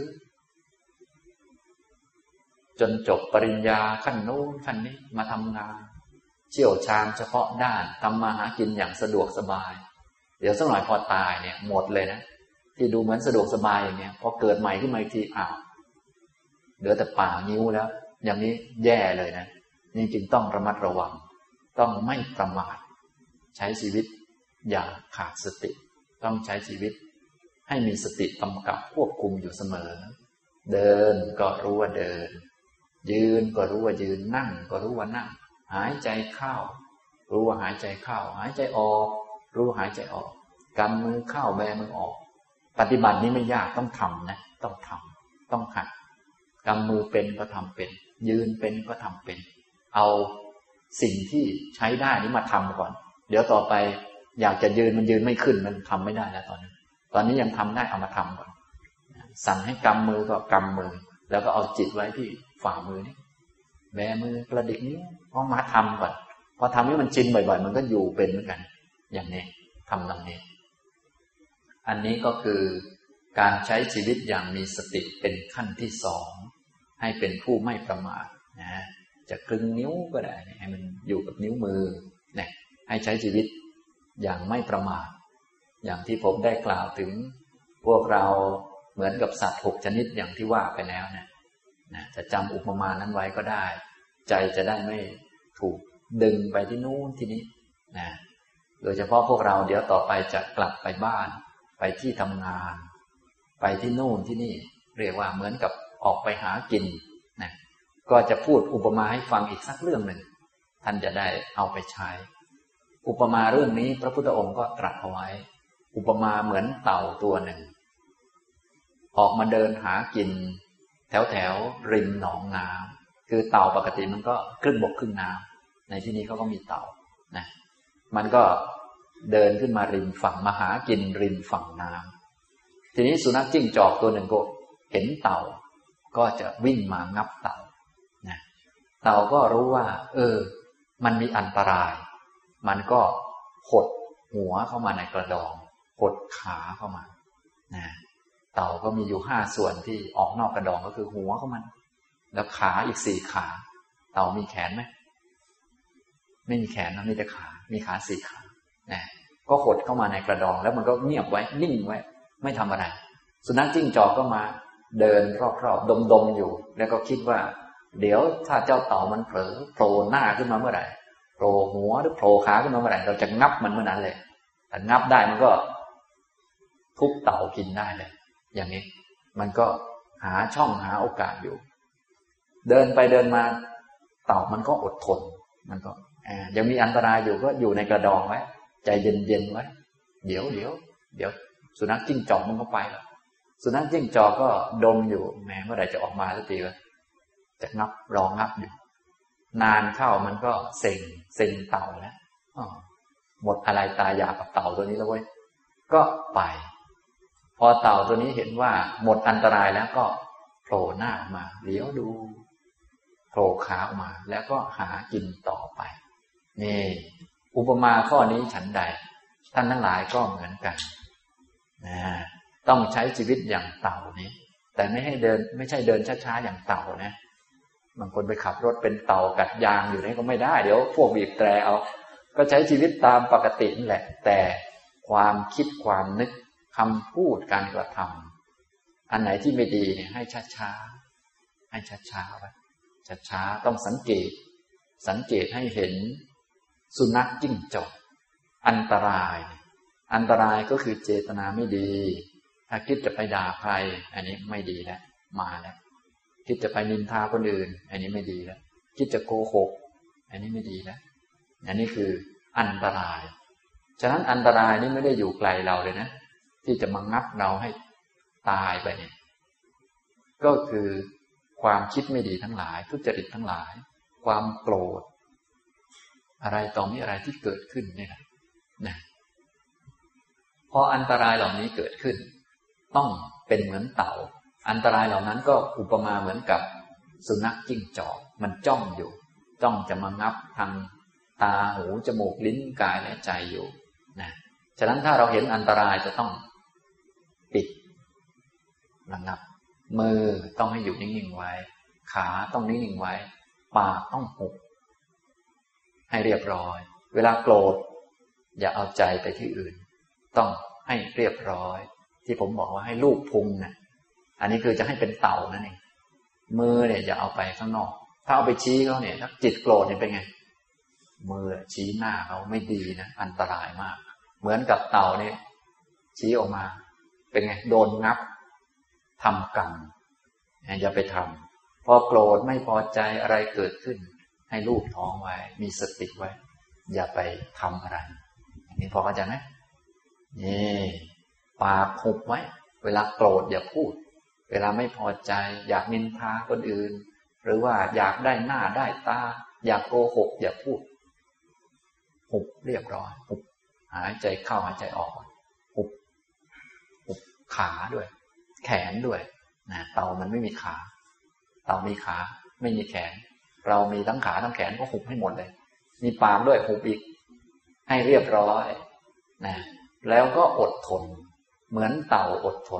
จนจบปริญญาขั้นโน้นขั้นนี้มาทำงานเชี่ยวชาญเฉพาะด้านทำมาหากินอย่างสะดวกสบายเดี๋ยวสักหน่อยพอตายเนี่ยหมดเลยนะที่ดูเหมือนสะดวกสบายอย่างเนี้ยพอเกิดใหม่ขึ้นมาอีกทีอ้าวเหลือแต่ป่านิ้วแล้วอย่างนี้แย่เลยนะนี่จึงต้องระมัดระวังต้องไม่ประมาทใช้ชีวิตอย่างขาดสติต้องใช้ชีวิตให้มีสติกำกับควบคุมอยู่เสมอเดินก็รู้ว่าเดินยืนก็รู้ว่ายืนนั่งก็รู้ว่านั่งหายใจเข้ารู้ว่าหายใจเข้าหายใจออกรู้หายใจออกกำมือเข้าแบมือออกปฏิบัตินี้ไม่ยากต้องทำนะต้องทำต้องหัดกำมือเป็นก็ทำเป็นยืนเป็นก็ทำเป็นเอาสิ่งที่ใช้ได้นี้มาทำก่อนเดี๋ยวต่อไปอยากจะยืนมันยืนไม่ขึ้นมันทำไม่ได้แล้วตอนนี้ตอนนี้ยังทำได้เอามาทำก่อนสั่งให้กำมือก็กำมือแล้วก็เอาจิตไว้ที่ฝ่ามือนี่แบมือกระดิกนิ้วพอมาทำก่อนพอทำให้มันชินบ่อยๆมันก็อยู่เป็นเหมือนกันอย่างนี้ทำตรงนี้อันนี้ก็คือการใช้ชีวิตอย่างมีสติเป็นขั้นที่สองให้เป็นผู้ไม่ประมาทนะจะกลึงนิ้วก็ได้ให้มันอยู่กับนิ้วมือเนี่ยให้ใช้ชีวิตอย่างไม่ประมาทอย่างที่ผมได้กล่าวถึงพวกเราเหมือนกับสัตว์หกชนิดอย่างที่ว่าไปแล้วนะนะจะจำอุปมานั้นไว้ก็ได้ใจจะได้ไม่ถูกดึงไปที่นู้นที่นี้นะโดยเฉพาะพวกเราเดี๋ยวต่อไปจะกลับไปบ้านไปที่ทำงานไปที่นู่นที่นี่เรียกว่าเหมือนกับออกไปหากินนะก็จะพูดอุปมาให้ฟังอีกสักเรื่องหนึ่งท่านจะได้เอาไปใช้อุปมาเรื่องนี้พระพุทธองค์ก็ตรัสเอาไว้อุปมาเหมือนเต่าตัวหนึ่งออกมาเดินหากินแถวแถวริมหนองน้ำคือเต่าปกติมันก็ครึ่งบกครึ่งน้ำในที่นี้เขาก็มีเต่านะมันก็เดินขึ้นมาริมฝั่งมาหากินริมฝั่งน้ำทีนี้สุนัขจิ้งจอกตัวหนึ่งก็เห็นเต่าก็จะวิ่งมางับเต่านะเต่าก็รู้ว่าเออมันมีอันตรายมันก็หดหัวเข้ามาในกระดองหดขาเข้ามานะเต่าก็มีอยู่ห้าส่วนที่ออกนอกกระดองก็คือหัวของมันแล้วขาอีกสี่ขาเต่ามีแขนไหมไม่มีแขนนะมีแต่ขามีขาสี่ขานะก็หดเข้ามาในกระดองแล้วมันก็เงียบไว้นิ่งไว้ไม่ทำอะไรสุนัขจิ้งจอกก็มาเดินรอบๆดมๆอยู่แล้วก็คิดว่าเดี๋ยวถ้าเจ้าเต่ามันเผลอโผล่หน้าขึ้นมาเมื่อไหร่โผล่หัวหรือโผล่ขาขึ้นมาเมื่อไหร่เราจะงับมันเมื่อนั้นเลยแต่งับได้มันก็ทุบเต่ากินได้เลยอย่างนี้มันก็หาช่องหาโอกาสอยู่เดินไปเดินมาเต่ามันก็อดทนมันก็ยังมีอันตรายอยู่ก็อยู่ในกระดองไว้ใจเย็นๆไว้เดี๋ยวเดี๋ยวเดี๋ยวสุนัขจิ้งจอกมันก็ไปแล้วสุนัขจิ้งจอกก็ดมอยู่แหมเมื่อไหร่จะออกมาสักทีวะจะงับรองับอยู่นานเข้ามันก็เซ็งเซ็งเต่าแล้วหมดอะไรตายอยากกับเต่าตัวนี้แล้วเว้ยก็ไปพอเต่าตัวนี้เห็นว่าหมดอันตรายแล้วก็โผล่หน้าออกมาเลี้ยวดูโผล่ขาออกมาแล้วก็หากินต่อไปนี่อุปมาข้อนี้ฉันใดท่านทั้งหลายก็เหมือนกันนะต้องใช้ชีวิตอย่างเต่านี้แต่ไม่ให้เดินไม่ใช่เดินช้าๆอย่างเต่านะบางคนไปขับรถเป็นเต่ากัดยางอยู่นี่ก็ไม่ได้เดี๋ยวพวกบีบแตรเอาก็ใช้ชีวิตตามปกตินั่นแหละแต่ความคิดความนึกคำพูดการกระทำอันไหนที่ไม่ดีเนี่ยให้ช้าๆให้ช้าๆไว้ช้าๆต้องสังเกตสังเกตให้เห็นสุนัขจิ้งจอกอันตรายอันตรายก็คือเจตนาไม่ดีถ้าคิดจะไปด่าใครอันนี้ไม่ดีแล้วมาแล้วคิดจะไปนินทาคนอื่นอันนี้ไม่ดีแล้วคิดจะโกหกอันนี้ไม่ดีแล้วอันนี้คืออันตรายฉะนั้นอันตรายนี้ไม่ได้อยู่ไกลเราเลยนะที่จะมางับเราให้ตายไปเนี่ยก็คือความคิดไม่ดีทั้งหลายทุจริตทั้งหลายความโกรธอะไรต่อมีอะไรที่เกิดขึ้นเนี่ยนะพออันตรายเหล่านี้เกิดขึ้นต้องเป็นเหมือนเต่าอันตรายเหล่านั้นก็อุปมาเหมือนกับสุนัขจิ้งจอกมันจ้องอยู่จ้องจะมางับทางตาหูจมูกลิ้นกายและใจอยู่นะฉะนั้นถ้าเราเห็นอันตรายจะต้องปิดระงับมือต้องให้อยู่นิ่งๆไว้ขาต้องนิ่งๆไว้ปากต้องหุบให้เรียบร้อยเวลาโกรธอย่าเอาใจไปที่อื่นต้องให้เรียบร้อยที่ผมบอกว่าให้ลูบพุงนะอันนี้คือจะให้เป็นเต่านั่นเองมือเนี่ยอย่าเอาไปข้างนอกถ้าเอาไปชี้เขาเนี่ยถ้าจิตโกรธเนี่ยเป็นไงมือชี้หน้าเขาไม่ดีนะอันตรายมากเหมือนกับเต่าเนี่ยชี้ออกมาเเป็นไงโดนงับทำกรรมอย่าไปทำพอโกรธไม่พอใจอะไรเกิดขึ้นให้ลูบท้องไว้มีสติไว้อย่าไปทำอะไรอย่างนี้พอเข้าใจไหมนี่ปากหุบไว้เวลาโกรธอย่าพูดเวลาไม่พอใจอยากนินทาคนอื่นหรือว่าอยากได้หน้าได้ตาอยากโกหกอย่าพูดหุบเรียบร้อยหุบหายใจเข้าหายใจออกหุบหุบขาด้วยแขนด้วยนะเต่ามันไม่มีขาเต่ามีขาไม่มีแขนเรามีทั้งขาทั้งแขนก็หุบให้หมดเลยมีปากด้วยหุบอีกให้เรียบร้อยนะแล้วก็อดทนเหมือนเต่าอดทน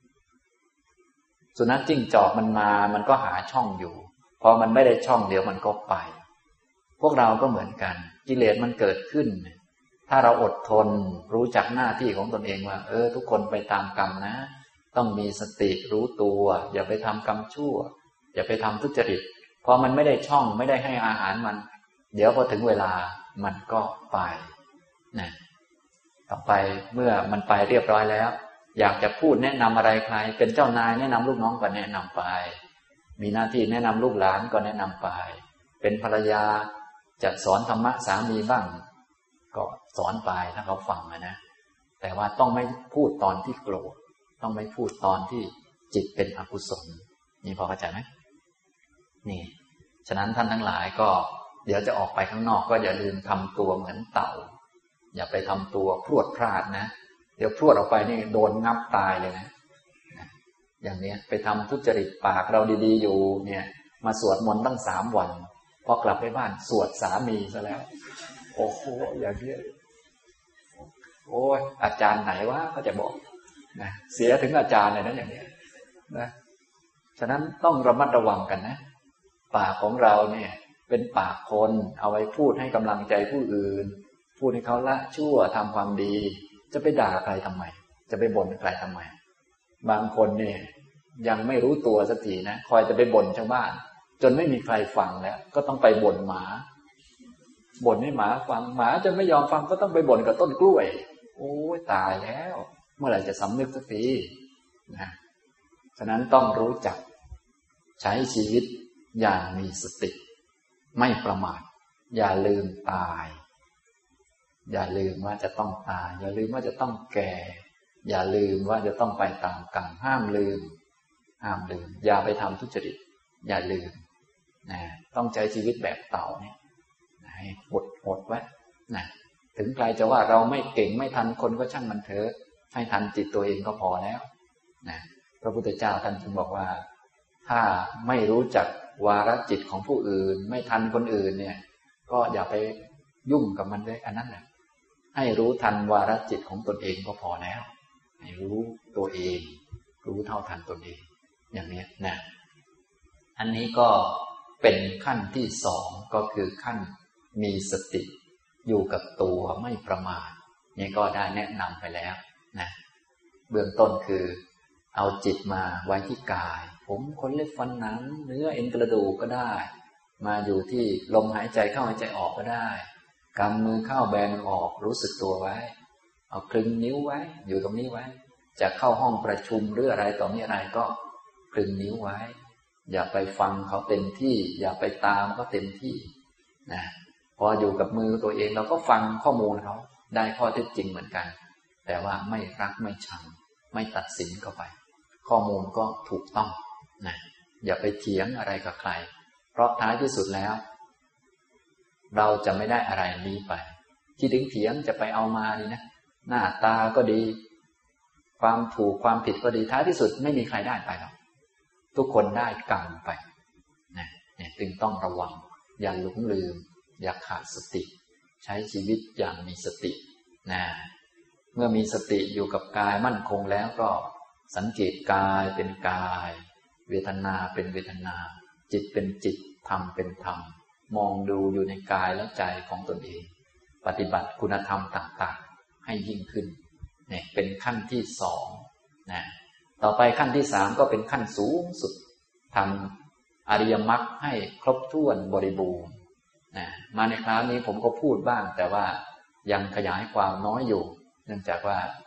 สุนัขจิ้งจอกมันมามันก็หาช่องอยู่พอมันไม่ได้ช่องเดี๋ยวมันก็ไปพวกเราก็เหมือนกันกิเลสมันเกิดขึ้นถ้าเราอดทนรู้จักหน้าที่ของตนเองว่าเออทุกคนไปตามกรรมนะต้องมีสติรู้ตัวอย่าไปทำกรรมชั่วอย่าไปทำทุจริตพอมันไม่ได้ช่องไม่ได้ให้อาหารมันเดี๋ยวพอถึงเวลามันก็ไปนะต่อไปเมื่อมันไปเรียบร้อยแล้วอยากจะพูดแนะนำอะไรใครเป็นเจ้านายแนะนำลูกน้องก็แนะนำไปมีหน้าที่แนะนำลูกหลานก็แนะนำไปเป็นภรรยาจะสอนธรรมะสามีบ้างก็สอนไปถ้าเขาฟังนะแต่ว่าต้องไม่พูดตอนที่โกรธต้องไม่พูดตอนที่จิตเป็นอกุศลนี่พอเข้าใจไหมนี่ฉะนั้นท่านทั้งหลายก็เดี๋ยวจะออกไปข้างนอกก็อย่าลืมทำตัวเหมือนเต่าอย่าไปทำตัวพรวดพลาดนะเดี๋ยวพรวดออกไปนี่โดนงับตายเลยนะอย่างนี้ไปทำทุจริตปากเราดีๆอยู่เนี่ยมาสวดมนต์ตั้งสามวันพอกลับไปบ้านสวดสามีซะแล้วโอ้โหอย่างนี้โอ้ยอาจารย์ไหนวะเขาจะบอกนะเสียถึงอาจารย์เลยนะอย่างนี้นะฉะนั้นต้องระมัดระวังกันนะปากของเราเนี่ยเป็นปากคนเอาไว้พูดให้กำลังใจผู้อื่นพูดให้เขาละชั่วทำความดีจะไปด่าใครทำไมจะไปบ่นใครทำไมบางคนเนี่ยยังไม่รู้ตัวสักทีนะคอยจะไปบ่นชาวบ้านจนไม่มีใครฟังแล้วก็ต้องไปบ่นหมาบ่นให้หมาฟังหมาจะไม่ยอมฟังก็ต้องไปบ่นกับต้นกล้วยโอ้ยตายแล้วเมื่อไหร่จะสำนึกสักทีนะฉะนั้นต้องรู้จักใช้ชีวิตอย่างมีสติไม่ประมาทอย่าลืมตายอย่าลืมว่าจะต้องตายอย่าลืมว่าจะต้องแก่อย่าลืมว่าจะต้องไปตามกรรมห้ามลืมห้ามลืมอย่าไปทำทุจริตอย่าลืมนะต้องใช้ชีวิตแบบเต่าเนี่ยให้อดอดไว้นะถึงใครจะว่าเราไม่เก่งไม่ทันคนก็ช่างมันเถอะให้ทันจิตตัวเองก็พอแล้วนะพระพุทธเจ้าท่านจึงบอกว่าถ้าไม่รู้จักวาระจิตของผู้อื่นไม่ทันคนอื่นเนี่ยก็อย่าไปยุ่งกับมันเลยอันนั้นแหละให้รู้ทันวาระจิตของตนเองก็พอแล้วให้รู้ตัวเองรู้เท่าทันตนเองอย่างนี้นะอันนี้ก็เป็นขั้นที่สองก็คือขั้นมีสติอยู่กับตัวไม่ประมาทนี่ก็ได้แนะนำไปแล้วนะเบื้องต้นคือเอาจิตมาไว้ที่กายผมขนเล็บฟันหนังเนื้อเอ็นกระดูกก็ได้มาอยู่ที่ลมหายใจเข้าหายใจออกก็ได้กำมือเข้าแบมือออกรู้สึกตัวไว้เอาคลึงนิ้วไว้อยู่ตรงนี้ไว้จะเข้าห้องประชุมหรืออะไรต่อมีอะไรก็คลึงนิ้วไว้อย่าไปฟังเขาเต็มที่อย่าไปตามเขาเต็มที่นะพออยู่กับมือตัวเองเราก็ฟังข้อมูลเขาได้ข้อเท็จจริงเหมือนกันแต่ว่าไม่รักไม่ชังไม่ตัดสินเข้าไปข้อมูลก็ถูกต้องนะอย่าไปเถียงอะไรกับใครเพราะท้ายที่สุดแล้วเราจะไม่ได้อะไรนี้ไปที่ถึงเถียงจะไปเอามาดีนะหน้าตาก็ดีความถูกความผิดก็ดีท้ายที่สุดไม่มีใครได้ไปหรอกทุกคนได้กรรมไปนะเนี่ยจึงต้องระวังอย่าหลงลืมอย่าขาดสติใช้ชีวิตอย่างมีสตินะเมื่อมีสติอยู่กับกายมั่นคงแล้วก็สังเกตกายเป็นกายเวทนาเป็นเวทนาจิตเป็นจิตธรรมเป็นธรรมมองดูอยู่ในกายและใจของตนเองปฏิบัติคุณธรรมต่างๆให้ยิ่งขึ้นเนี่ยเป็นขั้นที่สองนะต่อไปขั้นที่สามก็เป็นขั้นสูงสุดทำอริยมรรคให้ครบถ้วนบริบูรณ์นะมาในคราวนี้ผมก็พูดบ้างแต่ว่ายังขยายความน้อยอยู่เนื่องจากว่า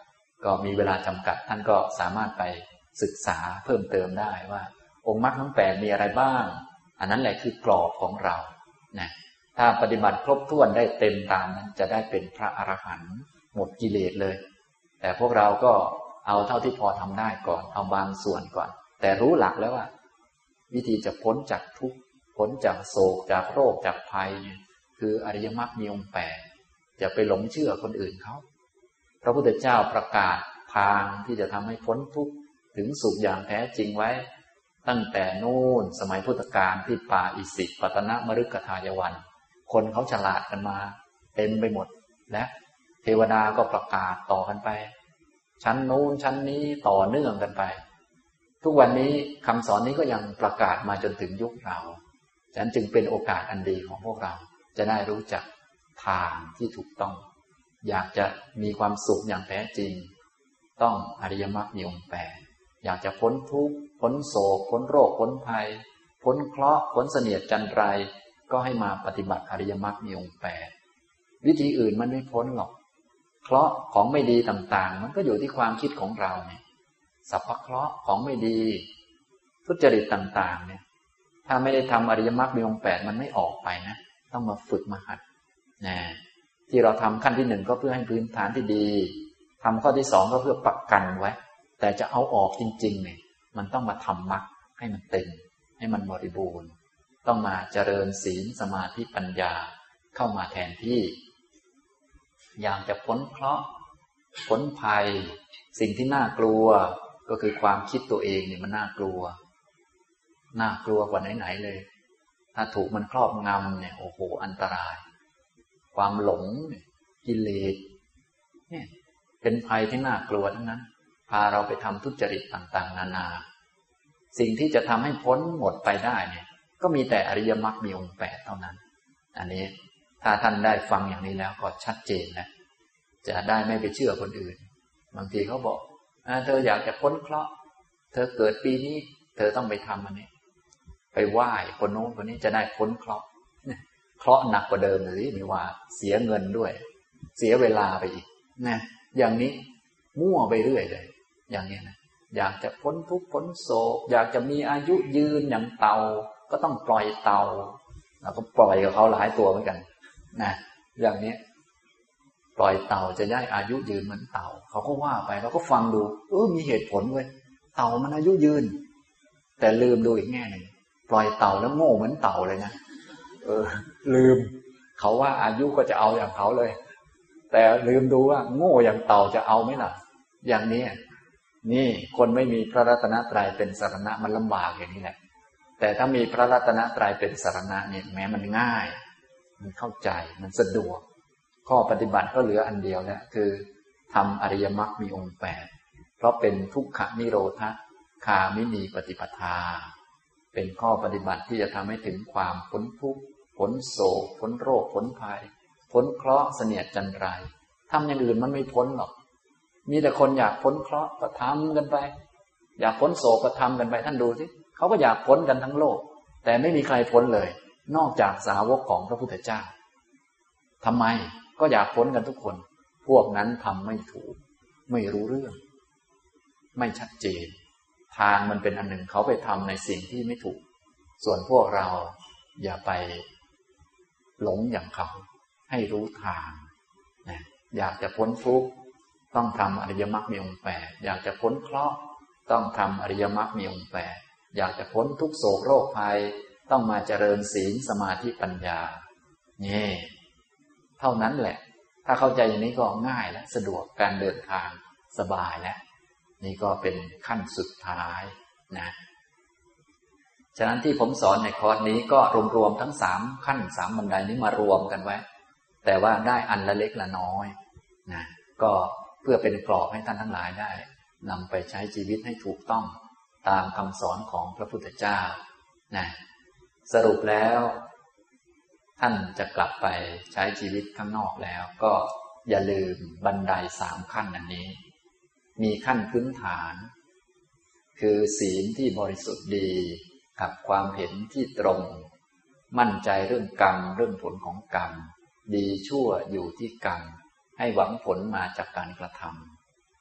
ก็มีเวลาจำกัดท่านก็สามารถไปศึกษาเพิ่มเติมได้ว่าองค์มรรคทั้งแปดมีอะไรบ้างอันนั้นแหละคือกรอบของเรานะถ้าปฏิบัติครบถ้วนได้เต็มตามนั้นจะได้เป็นพระอรหันต์หมดกิเลสเลยแต่พวกเราก็เอาเท่าที่พอทำได้ก่อนเอาบางส่วนก่อนแต่รู้หลักแล้วว่าวิธีจะพ้นจากทุกข์พ้นจากโศกจากโรคจากภัยเนี่ยคืออริยมรรคมีองค์แปดอย่าไปหลงเชื่อคนอื่นเขาพระพุทธเจ้าประกาศทางที่จะทำให้พ้นทุกข์ถึงสุขอย่างแท้จริงไว้ตั้งแต่นู่นสมัยพุทธกาลที่ป่าอิสิปตนมฤคทายวันคนเขาฉลาดกันมาเต็มไปหมดและเทวดาก็ประกาศต่อกันไปชั้นนู้นชั้นนี้ต่อเนื่องกันไปทุกวันนี้คำสอนนี้ก็ยังประกาศมาจนถึงยุคเราฉะนั้นจึงเป็นโอกาสอันดีของพวกเราจะได้รู้จักทางที่ถูกต้องอยากจะมีความสุขอย่างแท้จริงต้องอริยมรรคมีองค์แปดอยากจะพ้นทุกข์พ้นโศกพ้นโรคพ้นภัยพ้นเคราะห์พ้นเสนียดจันไรก็ให้มาปฏิบัติอริยมรรคมีองค์แปดวิธีอื่นมันไม่พ้นหรอกเคราะห์ของไม่ดีต่างๆมันก็อยู่ที่ความคิดของเราเนี่ยสัพพะเคราะห์ของไม่ดีทุจริตต่างๆเนี่ยถ้าไม่ได้ทำอริยมรรคมีองค์แปดมันไม่ออกไปนะต้องมาฝึกมาหัดนะที่เราทำขั้นที่หนึ่งก็เพื่อให้พื้นฐานที่ดีทำข้อที่สองก็เพื่อปักกันไว้แต่จะเอาออกจริงๆเนี่ยมันต้องมาทำมรรคให้มันเต็มให้มันบริบูรณ์ต้องมาเจริญศีลสมาธิปัญญาเข้ามาแทนที่อยากจะพ้นเคราะห์พ้นภัยสิ่งที่น่ากลัวก็คือความคิดตัวเองเนี่ยมันน่ากลัวน่ากลัวกว่าไหนๆเลยถ้าถูกมันครอบงำเนี่ยโอ้โหอันตรายความหลงกิเลสเนี่ยเป็นภัยที่น่ากลัวทั้งนั้นพาเราไปทำทุจริตต่างๆนานาสิ่งที่จะทำให้พ้นหมดไปได้เนี่ยก็มีแต่อริยมรรคมีองค์แปดเท่านั้นอันนี้ถ้าท่านได้ฟังอย่างนี้แล้วก็ชัดเจนนะจะได้ไม่ไปเชื่อคนอื่นบางทีเขาบอกเธออยากจะพ้นเคราะห์เธอเกิดปีนี้เธอต้องไปทำอันนี้ไปไหว้คนโน้นคนนี้จะได้พ้นเคราะห์เคราะห์หนักกว่าเดิมเลยไม่ว่าเสียเงินด้วยเสียเวลาไปอีกนะอย่างนี้มั่วไปเรื่อยเลยอย่างนี้นะอยากจะพ้นทุกข์พ้นโศกอยากจะมีอายุยืนอย่างเต่าก็ต้องปล่อยเต่าเราก็ปล่อยกับเขาหลายตัวเหมือนกันนะอย่างนี้ปล่อยเต่าจะได้อายุยืนเหมือนเต่าเขาก็ว่าไปเราก็ฟังดูเออมีเหตุผลเว้ยเต่ามันอายุยืนแต่ลืมดูอีกแง่หนึ่งปล่อยเต่าแล้วโง่เหมือนเต่าเลยนะเออลืมเขาว่าอายุก็จะเอาอย่างเขาเลยแต่ลืมดูว่าโง่อย่างเต่าจะเอาไหมล่ะอย่างนี้นี่คนไม่มีพระรัตนตรัยเป็นสรณะมันลำบากอย่างนี้แหละแต่ถ้ามีพระรัตนตรัยเป็นสรณะเนี่ยแม้มันง่ายมันเข้าใจมันสะดวกข้อปฏิบัติก็เหลืออันเดียวแล้วคือทำอริยมรรคมีองค์แปดเพราะเป็นทุกขนิโรธคามินีปฏิปทาเป็นข้อปฏิบัติที่จะทำให้ถึงความพ้นทุกข์พ้นโศกพ้นโรคพ้นภัยพ้นเคราะห์เสนียดจันไรทำอย่างอื่นมันไม่พ้นหรอกมีแต่คนอยากพ้นเคราะห์ก็ทำกันไปอยากพ้นโศกก็ทำกันไปท่านดูสิเขาก็อยากพ้นกันทั้งโลกแต่ไม่มีใครพ้นเลยนอกจากสาวกของพระพุทธเจ้าทำไมก็อยากพ้นกันทุกคนพวกนั้นทำไม่ถูกไม่รู้เรื่องไม่ชัดเจนทางมันเป็นอันหนึ่งเขาไปทำในสิ่งที่ไม่ถูกส่วนพวกเราอย่าไปหลงอย่างเขาให้รู้ทางนะอยากจะพ้นทุกข์ต้องทำอริยมรรคมีองค์แปดอยากจะพ้นเคราะห์ต้องทำอริยมรรคมีองค์แปดอยากจะพ้นทุกโศกโรคภัยต้องมาเจริญศีลสมาธิปัญญานี่เท่านั้นแหละถ้าเข้าใจอย่างนี้ก็ง่ายและสะดวกการเดินทางสบายแล้วนี่ก็เป็นขั้นสุดท้ายนะฉะนั้นที่ผมสอนในคอร์สนี้ก็รวมๆทั้งสามขั้นสามบันไดนี้มารวมกันไว้แต่ว่าได้อันละเล็กละน้อยนะก็เพื่อเป็นกรอบให้ท่านทั้งหลายได้นำไปใช้ชีวิตให้ถูกต้องตามคำสอนของพระพุทธเจ้านะสรุปแล้วท่านจะกลับไปใช้ชีวิตข้างนอกแล้วก็อย่าลืมบันไดสามขั้นอันนี้มีขั้นพื้นฐานคือศีลที่บริสุทธิ์ดีกับความเห็นที่ตรงมั่นใจเรื่องกรรมเรื่องผลของกรรมดีชั่วอยู่ที่กรรมให้หวังผลมาจากการกระทำ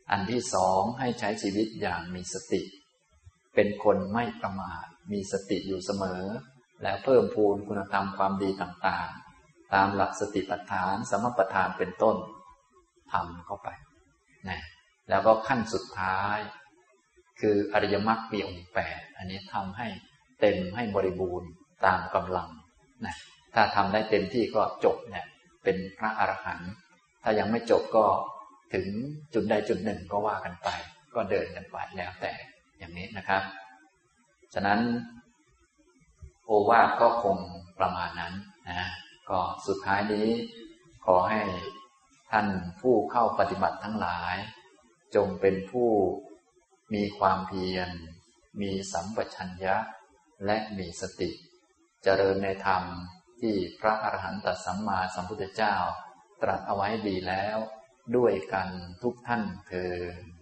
อันที่สองให้ใช้ชีวิตอย่างมีสติเป็นคนไม่ประมาทมีสติอยู่เสมอแล้วเพิ่มพูนคุณธรรมความดีต่างๆตามหลักสติปัฏฐานสมปัฏฐานเป็นต้นทำเข้าไปนะแล้วก็ขั้นสุดท้ายคืออริยมรรคมีองค์แปดอันนี้ทำให้เต็มให้บริบูรณ์ตามกำลังนะถ้าทำได้เต็มที่ก็จบเนี่ยเป็นพระอรหันต์ถ้ายังไม่จบก็ถึงจุดใดจุดหนึ่งก็ว่ากันไปก็เดินกันไปแล้วแต่อย่างนี้นะครับฉะนั้นโอวาทก็คงประมาณนั้นนะก็สุดท้ายนี้ขอให้ท่านผู้เข้าปฏิบัติทั้งหลายจงเป็นผู้มีความเพียรมีสัมปชัญญะและมีสติเจริญในธรรมที่พระอรหันตสัมมาสัมพุทธเจ้าตรัสเอาไว้ดีแล้วด้วยกันทุกท่านเทอญ